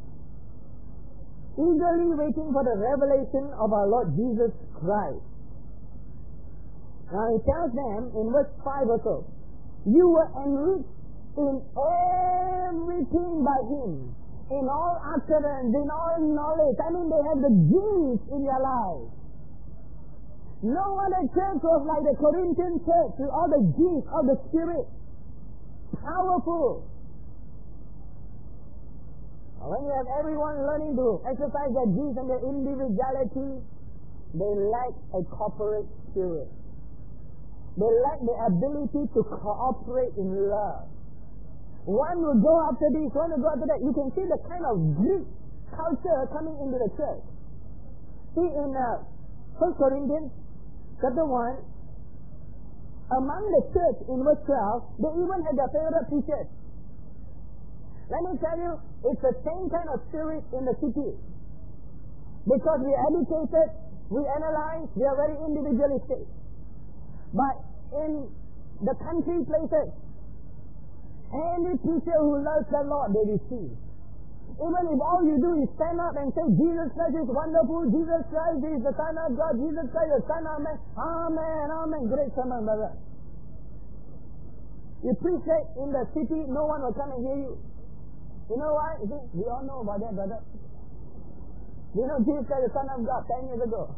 eagerly waiting for the revelation of our Lord Jesus Christ. Now he tells them in verse 5 or so, you were enriched in everything by him, in all utterance, in all knowledge. I mean, they have the gifts in their lives. No other church was like the Corinthian church with all the gifts of the Spirit. Powerful. When you have everyone learning to exercise their gifts and their individuality, they lack a corporate spirit. They lack the ability to cooperate in love. One will go after this, one will go after that. You can see the kind of Greek culture coming into the church. See in 1 Corinthians chapter 1, among the church in verse 12, they even had their favorite preachers. Let me tell you, it's the same kind of spirit in the city. Because we are educated, we analyze, we are very individualistic. But in the country places, any preacher who loves the Lord, they receive. Even if all you do is stand up and say, Jesus Christ is wonderful, Jesus Christ is the Son of God, Jesus Christ is the Son of Man, Amen, Amen, great sermon, brother. You preach it in the city, no one will come and hear you. You know why? We all know about that, brother. You know Jesus Christ is the Son of God 10 years ago.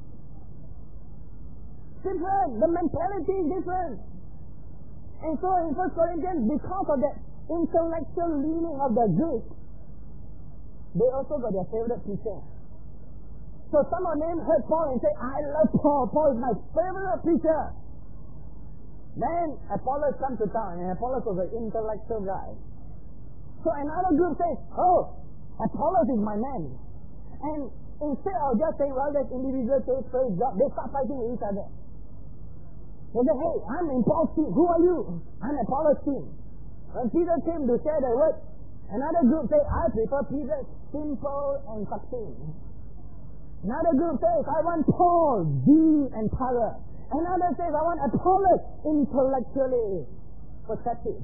Different. The mentality is different. And so in 1 Corinthians, because of that intellectual leaning of the Greek, they also got their favorite preacher. So some of them heard Paul and say, I love Paul. Paul is my favorite preacher. Then Apollos comes to town, and Apollos was an intellectual guy. So another group says, oh, Apollos is my man. And instead of just saying, well, there's individual faith, praise God, they start fighting with each other. They say, hey, I'm in Paul's team. Who are you? I'm Apollos' team. When Peter came to share the word, another group says, I prefer Peter, simple and succinct. Another group says, I want Paul, deep and thorough. Another says, I want Apollos, intellectually perceptive.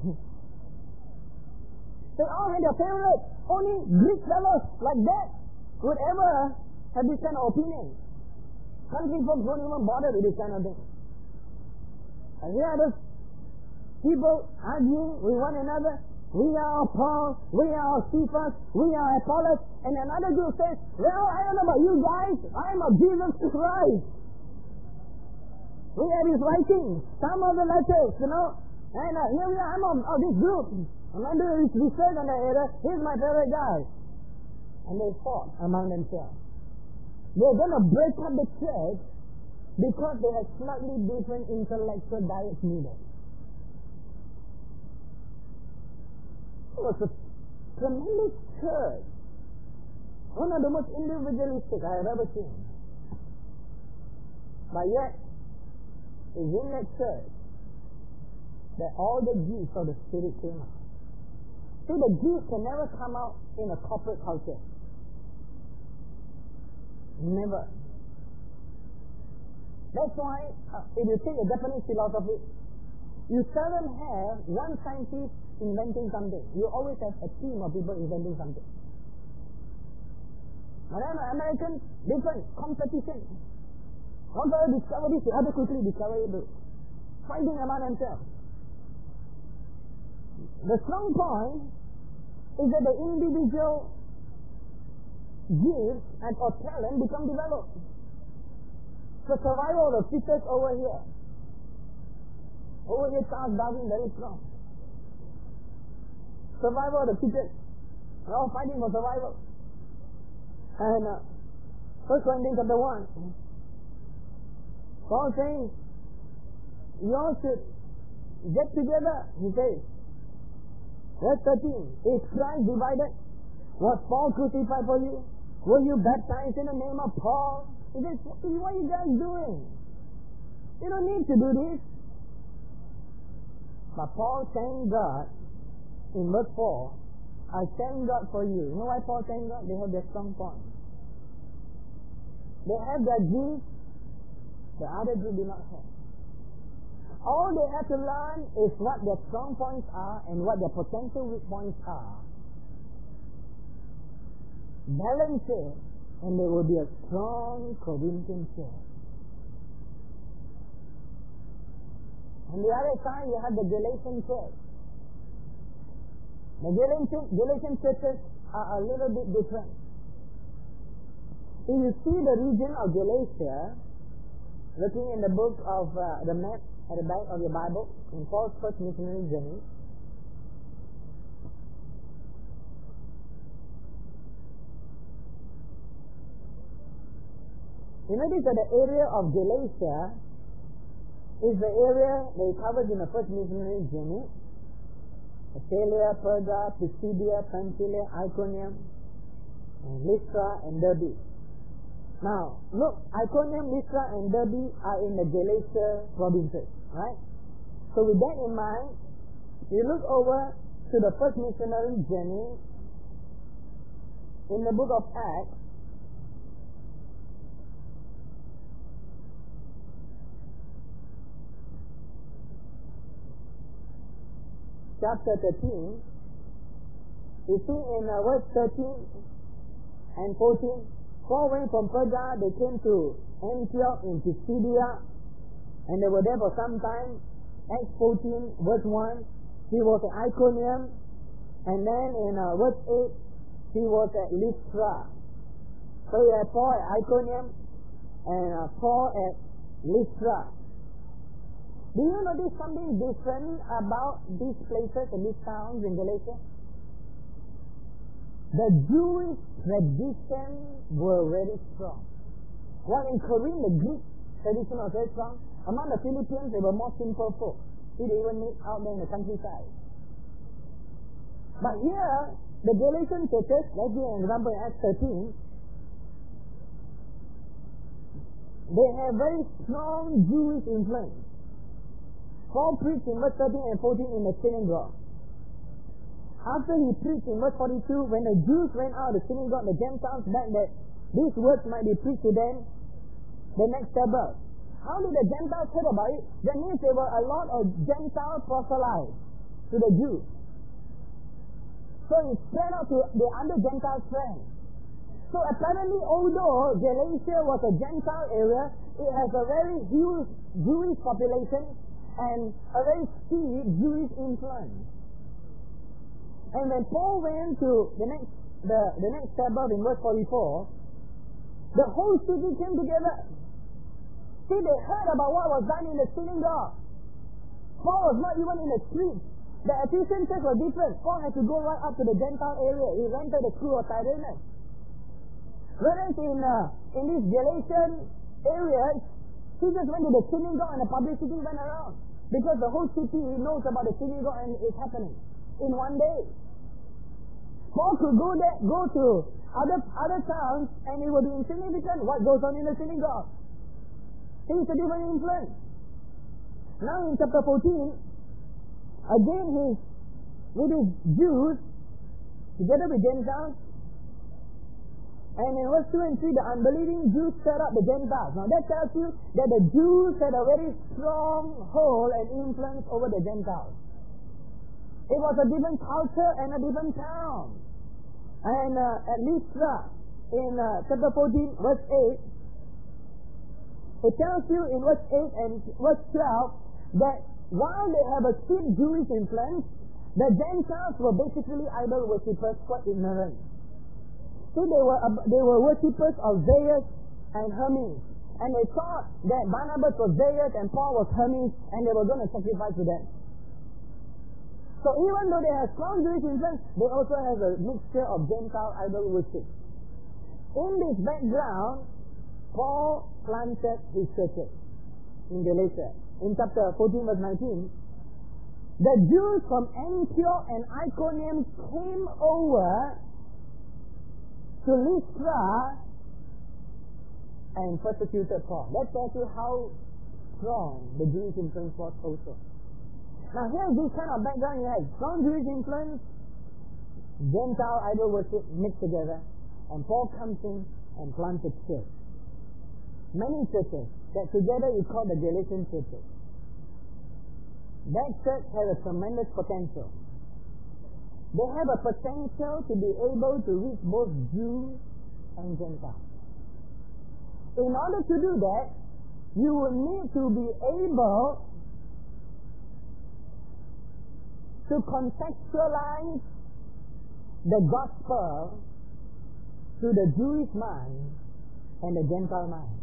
They all had their favorite. Only Greek fellows like that would ever have this kind of opinion. Country folks don't even bother with this kind of thing. And here are those people arguing with one another. We are Paul, we are Cephas, we are Apollos. And another group says, well, I don't know about you guys, I'm of Jesus Christ. We have his writings, some of the letters, you know. And here we are, I'm of this group. I'm not doing research on the area. Here's my favorite guy. And they fought among themselves. They're going to break up the church because they have slightly different intellectual diets needed. It was a tremendous church. One of the most individualistic I have ever seen. But yet, it's in that church that all the gifts of the Spirit came out. See, the gifts can never come out in a corporate culture. Never. That's why, if you take a Japanese philosophy, you seldom have one scientist inventing something. You always have a team of people inventing something. Whenever Americans, different competition. One fellow discover this, the other quickly discover it too. Fighting among themselves. The strong point is that the individual gifts and or talent become developed. The survival of the fittest over here. Over here, Charles Darwin very strong. Survival of the fittest. They're all fighting for survival. And 1 Corinthians chapter 1, Paul saying, you all should get together, he says. Verse 13, is Christ divided? Was Paul crucified for you? Were you baptized in the name of Paul? He says, what are you guys doing? You don't need to do this. But Paul thanked God in verse 4, I thank God for you. You know why Paul thanked God? They have their strong point. They have their gifts, the other group do not have. All they have to learn is what their strong points are and what their potential weak points are. Balance it, and there will be a strong Corinthian church. On the other side, you have the Galatian church. The Galatian churches are a little bit different. If you see the region of Galatia, looking in the book of the map at the back of your Bible, in Paul's first missionary journey, you notice that the area of Galatia is the area that he covers in the first missionary journey. Attalia, Perga, Pisidia, Pamphylia, Iconium, and Lystra, and Derbe. Now, look, Iconium, Lystra, and Derbe are in the Galatia provinces, right? So with that in mind, we look over to the first missionary journey in the book of Acts, chapter 13. You see in verse 13 and 14, Paul went from Perga, they came to Antioch in Pisidia, and they were there for some time. Acts 14, verse 1, he was at Iconium, and then in verse 8, he was at Lystra. So you have Paul at Iconium and Paul at Lystra. Do you notice something different about these places and these towns in Galatia? The Jewish traditions were very strong. While in Corinth, the Greek tradition was very strong. Among the Philippians, they were more simple folk. See, they even meet out there in the countryside. But here, the Galatian churches, let's give an example in Acts 13, they have very strong Jewish influence. Paul preached in verse 13 and 14 in the synagogue. After he preached in verse 42, when the Jews went out of the synagogue, the Gentiles begged that these words might be preached to them the next Sabbath. How did the Gentiles hear about it? That means there were a lot of Gentile proselytes to the Jews. So it spread out to the other Gentile friends. So apparently, although Galatia was a Gentile area, it has a very huge Jewish population and a very steep Jewish influence. And when Paul went to the next Sabbath in verse 44, the whole city came together. See, they heard about what was done in the synagogue. Paul was not even in the street. The Ephesian church was different. Paul had to go right up to the Gentile area. He rented the crew of Tyrannus. Whereas in this Galatian area, he just went to the synagogue and the publicity went around. Because the whole city knows about the synagogue and it's happening in one day. Paul could go to other towns and it would be insignificant what goes on in the synagogue. It's a different influence. Now in chapter 14, again with his Jews, together with Gentiles, and in verse 2 and 3, the unbelieving Jews set up the Gentiles. Now that tells you that the Jews had a very strong hold and influence over the Gentiles. It was a different culture and a different town. And at Lystra, in chapter 14, verse 8, it tells you in verse 8 and verse 12 that while they have a steep Jewish influence, the Gentiles were basically idol worshippers, quite ignorant. So they were worshippers of Zeus and Hermes. And they thought that Barnabas was Zeus and Paul was Hermes, and they were going to sacrifice to them. So even though they have strong Jewish influence, they also have a mixture of Gentile idol worship. In this background, Paul planted his churches in Galatia. In chapter 14 verse 19, the Jews from Antioch and Iconium came over to Lystra and persecuted Paul. That tells you how strong the Jewish influence was also. Now here's this kind of background you have. Strong Jewish influence, Gentile idol worship mixed together, and Paul comes in and plants a church. Many churches that together you call the Galatian churches. That church has a tremendous potential. They have a potential to be able to reach both Jews and Gentiles. In order to do that, you will need to be able to contextualize the gospel to the Jewish mind and the Gentile mind.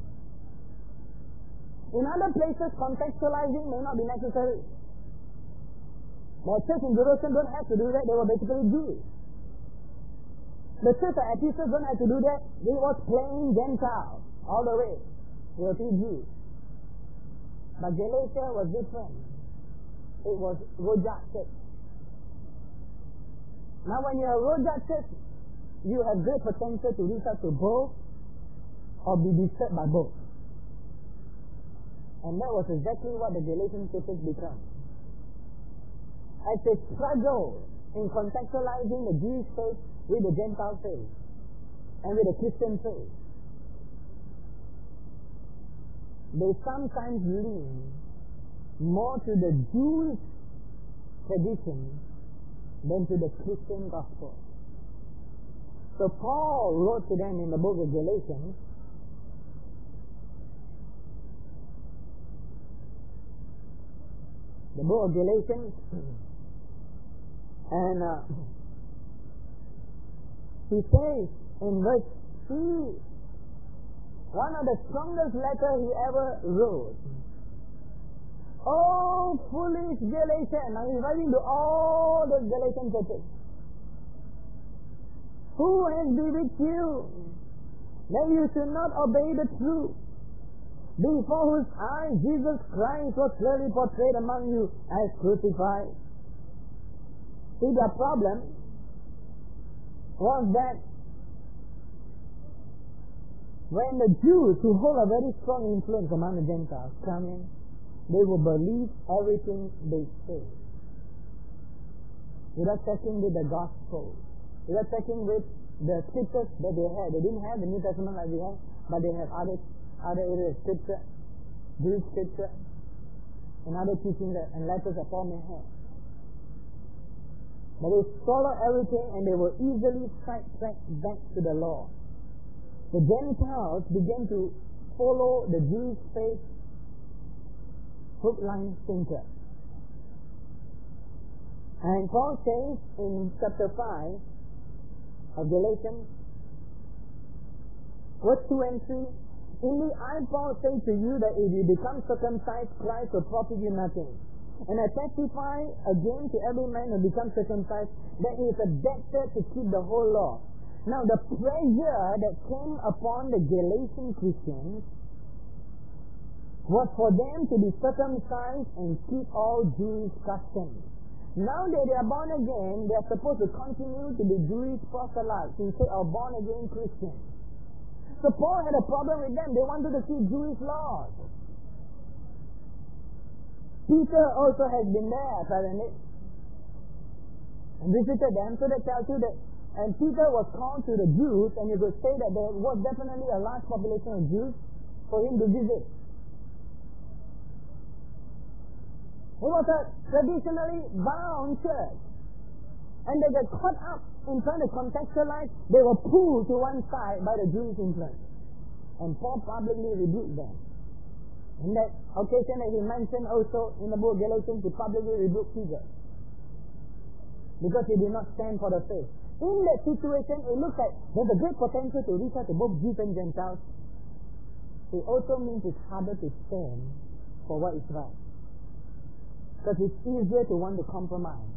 In other places, contextualizing may not be necessary. The church in Jerusalem don't have to do that. They were basically Jews. The church at Ephesus don't have to do that. They were plain Gentiles all the way. They were still Jews. But Galatia was different. It was Rojak church. Now when you're a Rojak church, you have great potential to reach out to both or be disturbed by both. And that was exactly what the Galatian churches become. as they struggle in contextualizing the Jewish faith with the Gentile faith and with the Christian faith, they sometimes lean more to the Jewish tradition than to the Christian gospel. So Paul wrote to them in the book of Galatians, and he says in verse 3, one of the strongest letters he ever wrote. Oh, foolish Galatians. Now he's writing to all the Galatian churches. Who has bewitched you that you should not obey the truth, before whose eyes Jesus Christ was clearly portrayed among you as crucified? See, the problem was that when the Jews, who hold a very strong influence among the Gentiles, come in, they will believe everything they say without checking with the gospel, without checking with the scriptures that they had. They didn't have the New Testament like we have, but they have other areas of scripture, Greek scripture, and other teachings and letters that Paul may have. But they swallow everything and they will easily sidetrack back to the law. The Gentiles began to follow the Jewish faith hook, line, sinker. And Paul says in chapter 5 of Galatians, verse 2 and 3, indeed I, Paul, say to you that if you become circumcised, Christ will profit you nothing. And I testify again to every man who becomes circumcised that he is a debtor to keep the whole law. Now the pressure that came upon the Galatian Christians was for them to be circumcised and keep all Jewish customs. Now that they are born again, they are supposed to continue to be Jewish proselytes instead of born again Christians. So Paul had a problem with them. They wanted to keep Jewish laws. Peter also has been there apparently and visited them, so that tells you that. And Peter was called to the Jews, and you could say that there was definitely a large population of Jews for him to visit. It was a traditionally bound church, and they got caught up in trying to contextualize. They were pulled to one side by the Jewish influence, and Paul publicly rebuked them. In that occasion that he mentioned also in the book of Galatians, he publicly rebuked Peter because he did not stand for the faith. In that situation, it looks like there's a great potential to reach out to both Jews and Gentiles. It also means it's harder to stand for what is right, because it's easier to want to compromise.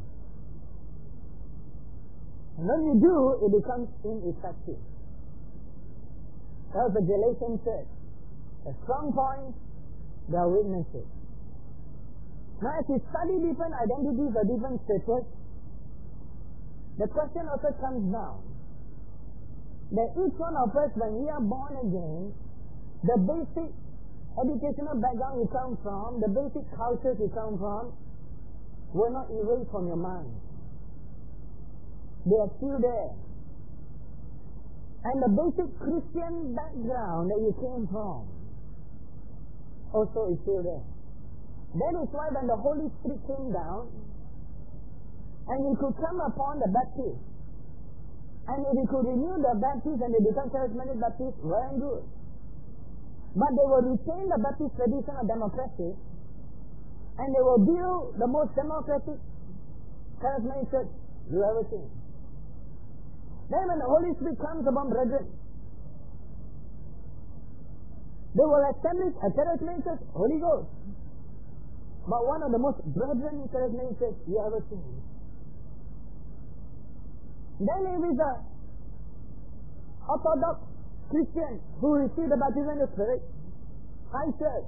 And when you do, it becomes ineffective. That was the Galatian church. A strong point, they are witnesses. Now as we study different identities or different status, the question also comes down that each one of us, when we are born again, the basic educational background you come from, the basic cultures you come from, were not erased from your mind. They are still there. And the basic Christian background that you came from also is still there. That is why when the Holy Spirit came down, and he could come upon the Baptists, and if he could renew the Baptists and they become charismatic Baptists, well and good. But they will retain the Baptist tradition of democracy, and they will build the most democratic charismatic church you ever seen. Then when the Holy Spirit comes upon brethren, they will establish a charismatic church, Holy Ghost. But one of the most brethren charismatic church you ever seen. Then if it's a Orthodox Christian who received the baptism in the Spirit, high church,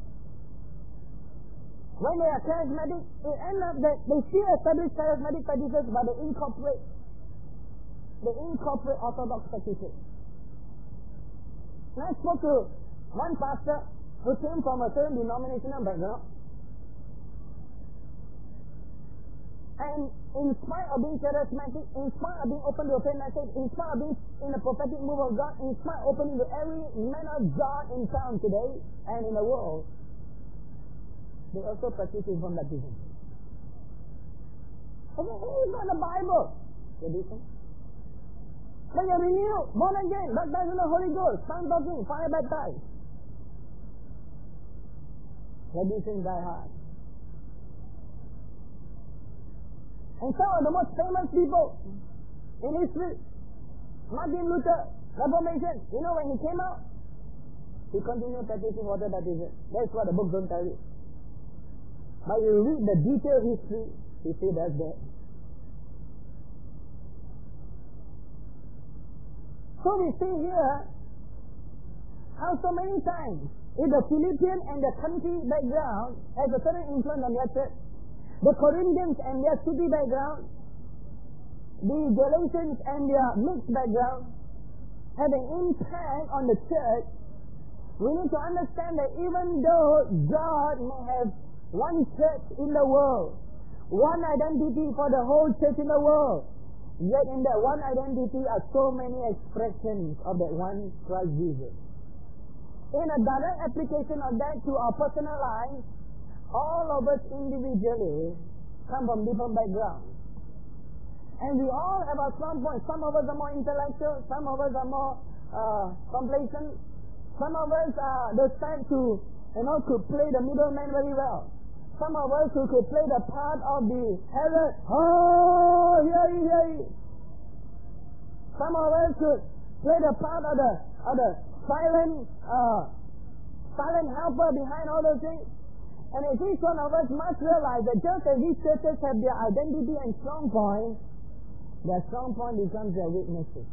when they are charismatic, it ends up that they still establish charismatic practices, but they incorporate Orthodox practices. And I spoke to one pastor who came from a certain denominational background, And in spite of being charismatic, in spite of being open to a faith message, in spite of being in the prophetic move of God, in spite of opening to every man of God in town today and in the world, they also practice infant baptism. Okay, it's not the Bible. Tradition. When you're renewed, born again, baptized in the Holy Ghost, tongue talking, fire baptized. Tradition die hard. And some of the most famous people in history, Martin Luther, Reformation, you know when he came out, he continued practicing water baptism. That's what the books don't tell you. But you read the detailed history, he still does that. So we see here how so many times if the Philippian and the country background has a certain influence on their church, the Corinthians and their city background, the Galatians and their mixed background have an impact on the church. We need to understand that even though God may have one church in the world, one identity for the whole church in the world, yet in that one identity are so many expressions of that one Christ Jesus. In a direct application of that to our personal lives, all of us individually come from different backgrounds. And we all have our strong points. Some of us are more intellectual, some of us are more complacent, some of us are the type to, could play the middleman very well. Some of us who could play the part of the Herod, yay. Some of us could play the part of the silent helper behind all those things. And if each one of us must realize that just as these churches have their identity and strong point, their strong point becomes their weaknesses.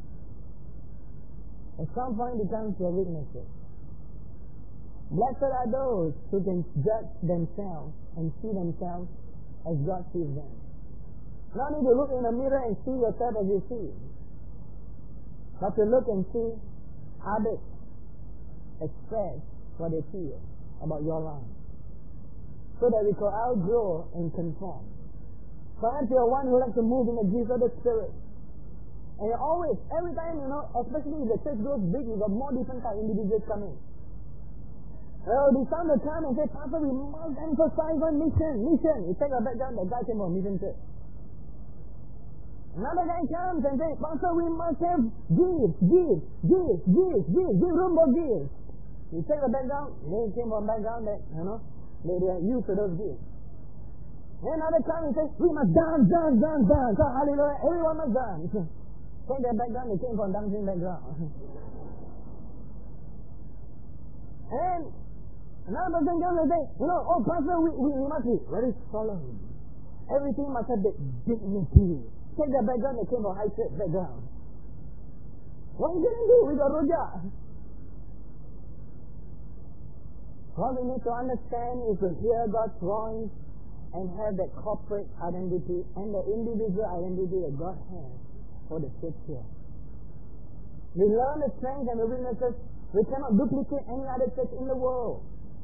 A strong point becomes their weaknesses. Blessed are those who can judge themselves and see themselves as God sees them. Not need to look in the mirror and see yourself as you see, but to look and see others express what they feel about your life, so that we can outgrow and conform. Perhaps you're one who likes to move in the gifts of the Spirit. And you're always, every time, especially if the church grows big, you've got more different type of individuals coming. There will be some that come and say, Pastor, we must emphasize on mission. You take a background, the guy came from a mission church. Another guy comes and says, Pastor, we must have give room for gifts. You take a background, they came from a background that, they are used to those gifts. Then another time he says, we must dance. So hallelujah, everyone must dance. Take their background, they came from dancing background. And another person comes and says, Pastor, we must be very solemn. Everything must have the dignity. Take their background, they came from high church background. What are you going to do with the Roja? What we need to understand is to hear God's voice and have that corporate identity and the individual identity that God has for the church here. We learn the strengths and the weaknesses. We cannot duplicate any other church in the world.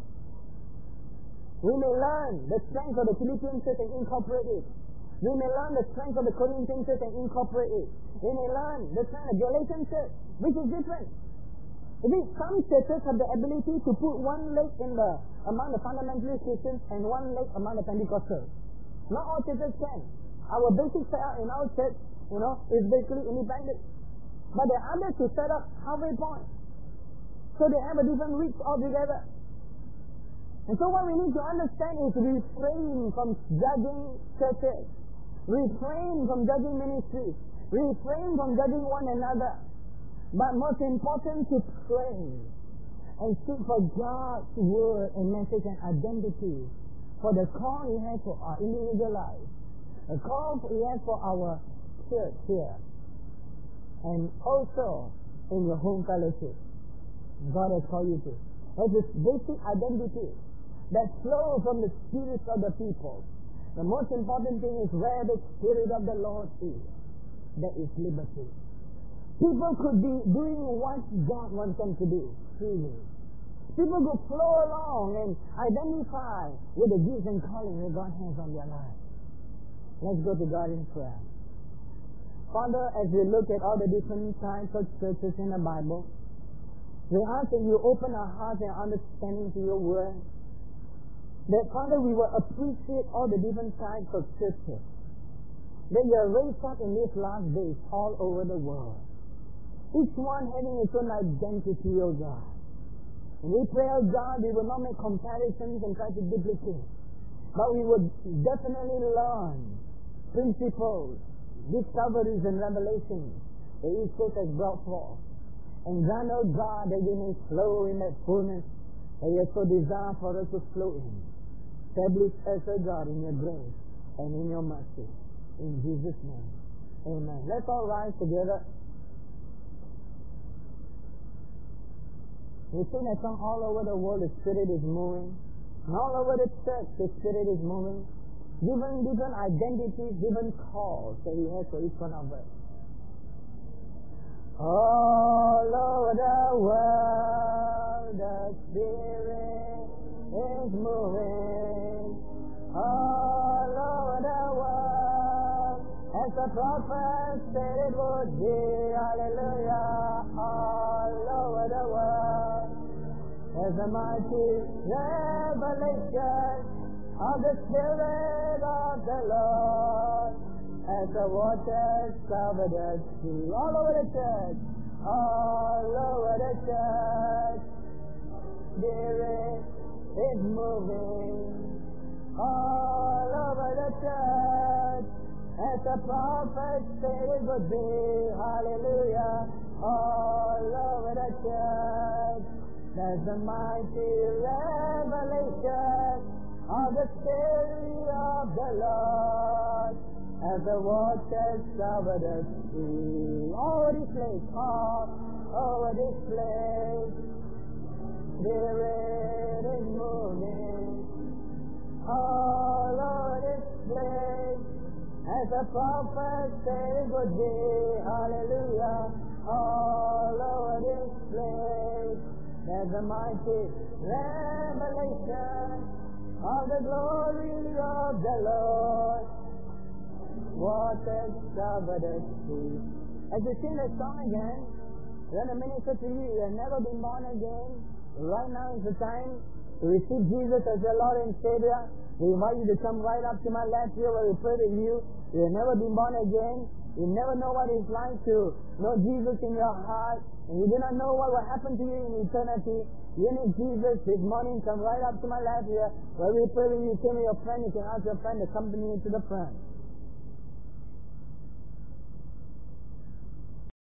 We may learn the strength of the Philippian church and incorporate it. We may learn the strength of the Corinthian church and incorporate it. We may learn the strength of the Galatian church, which is different. Some churches have the ability to put one leg among the fundamentalist Christians and one leg among the Pentecostals. Not all churches can. Our basic setup in our church, is basically independent. But there are others who set up halfway point. So they have a different reach altogether. And so what we need to understand is refrain from judging churches. Refrain from judging ministries. Refrain from judging one another. But most important, to pray and seek for God's word and message and identity for the call He has for our individual lives, the call He has for our church here, and also in your home fellowship. God has called you to. There's this basic identity that flows from the spirits of the people. The most important thing is where the Spirit of the Lord is, there is liberty. People could be doing what God wants them to do freely. People could flow along and identify with the gifts and calling that God has on their lives. Let's go to God in prayer. Father, as we look at all the different types of churches in the Bible, we ask that you open our hearts and understanding to your word. That, Father, we will appreciate all the different types of churches that you have raised up in these last days all over the world. Each one having its own identity, O God. And we pray, O God, we will not make comparisons and try to duplicate, but we will definitely learn principles, discoveries, and revelations that each church has brought forth. And grant, O God, that we may flow in that fullness that you so desire for us to flow in. Establish us, O God, in your grace and in your mercy. In Jesus' name. Amen. Let's all rise together. We sing a song all over the world, the Spirit is moving. And all over the church, the Spirit is moving. Different identities, different calls that He has for each one of us. All over the world, the Spirit is moving. All over the world, as the prophet said it would be. Hallelujah. All over the world, there's a mighty revelation of the Spirit of the Lord, as the waters cover the sea. All over the church, all over the church, Spirit is moving. All over the church, as the prophet said it would be. Hallelujah. All over the church, there's a mighty revelation of the Spirit of the Lord, as the waters cover the sea. All over this place, all over this place, Spirit is moving. All over this place, as the prophet said it would be. Hallelujah. All over this place, there's a mighty revelation of the glory of the Lord. Waters cover the sea. As you sing the song again, I want to minister to you. You have never been born again. Right now is the time to receive Jesus as your Lord and Savior. We invite you to come right up to my left here where we pray with you. You have never been born again. You never know what it's like to know Jesus in your heart. And you do not know what will happen to you in eternity. You need Jesus this morning. Come right up to my left here where we pray with you. Tell me your friend. You can ask your friend to accompany you to the front.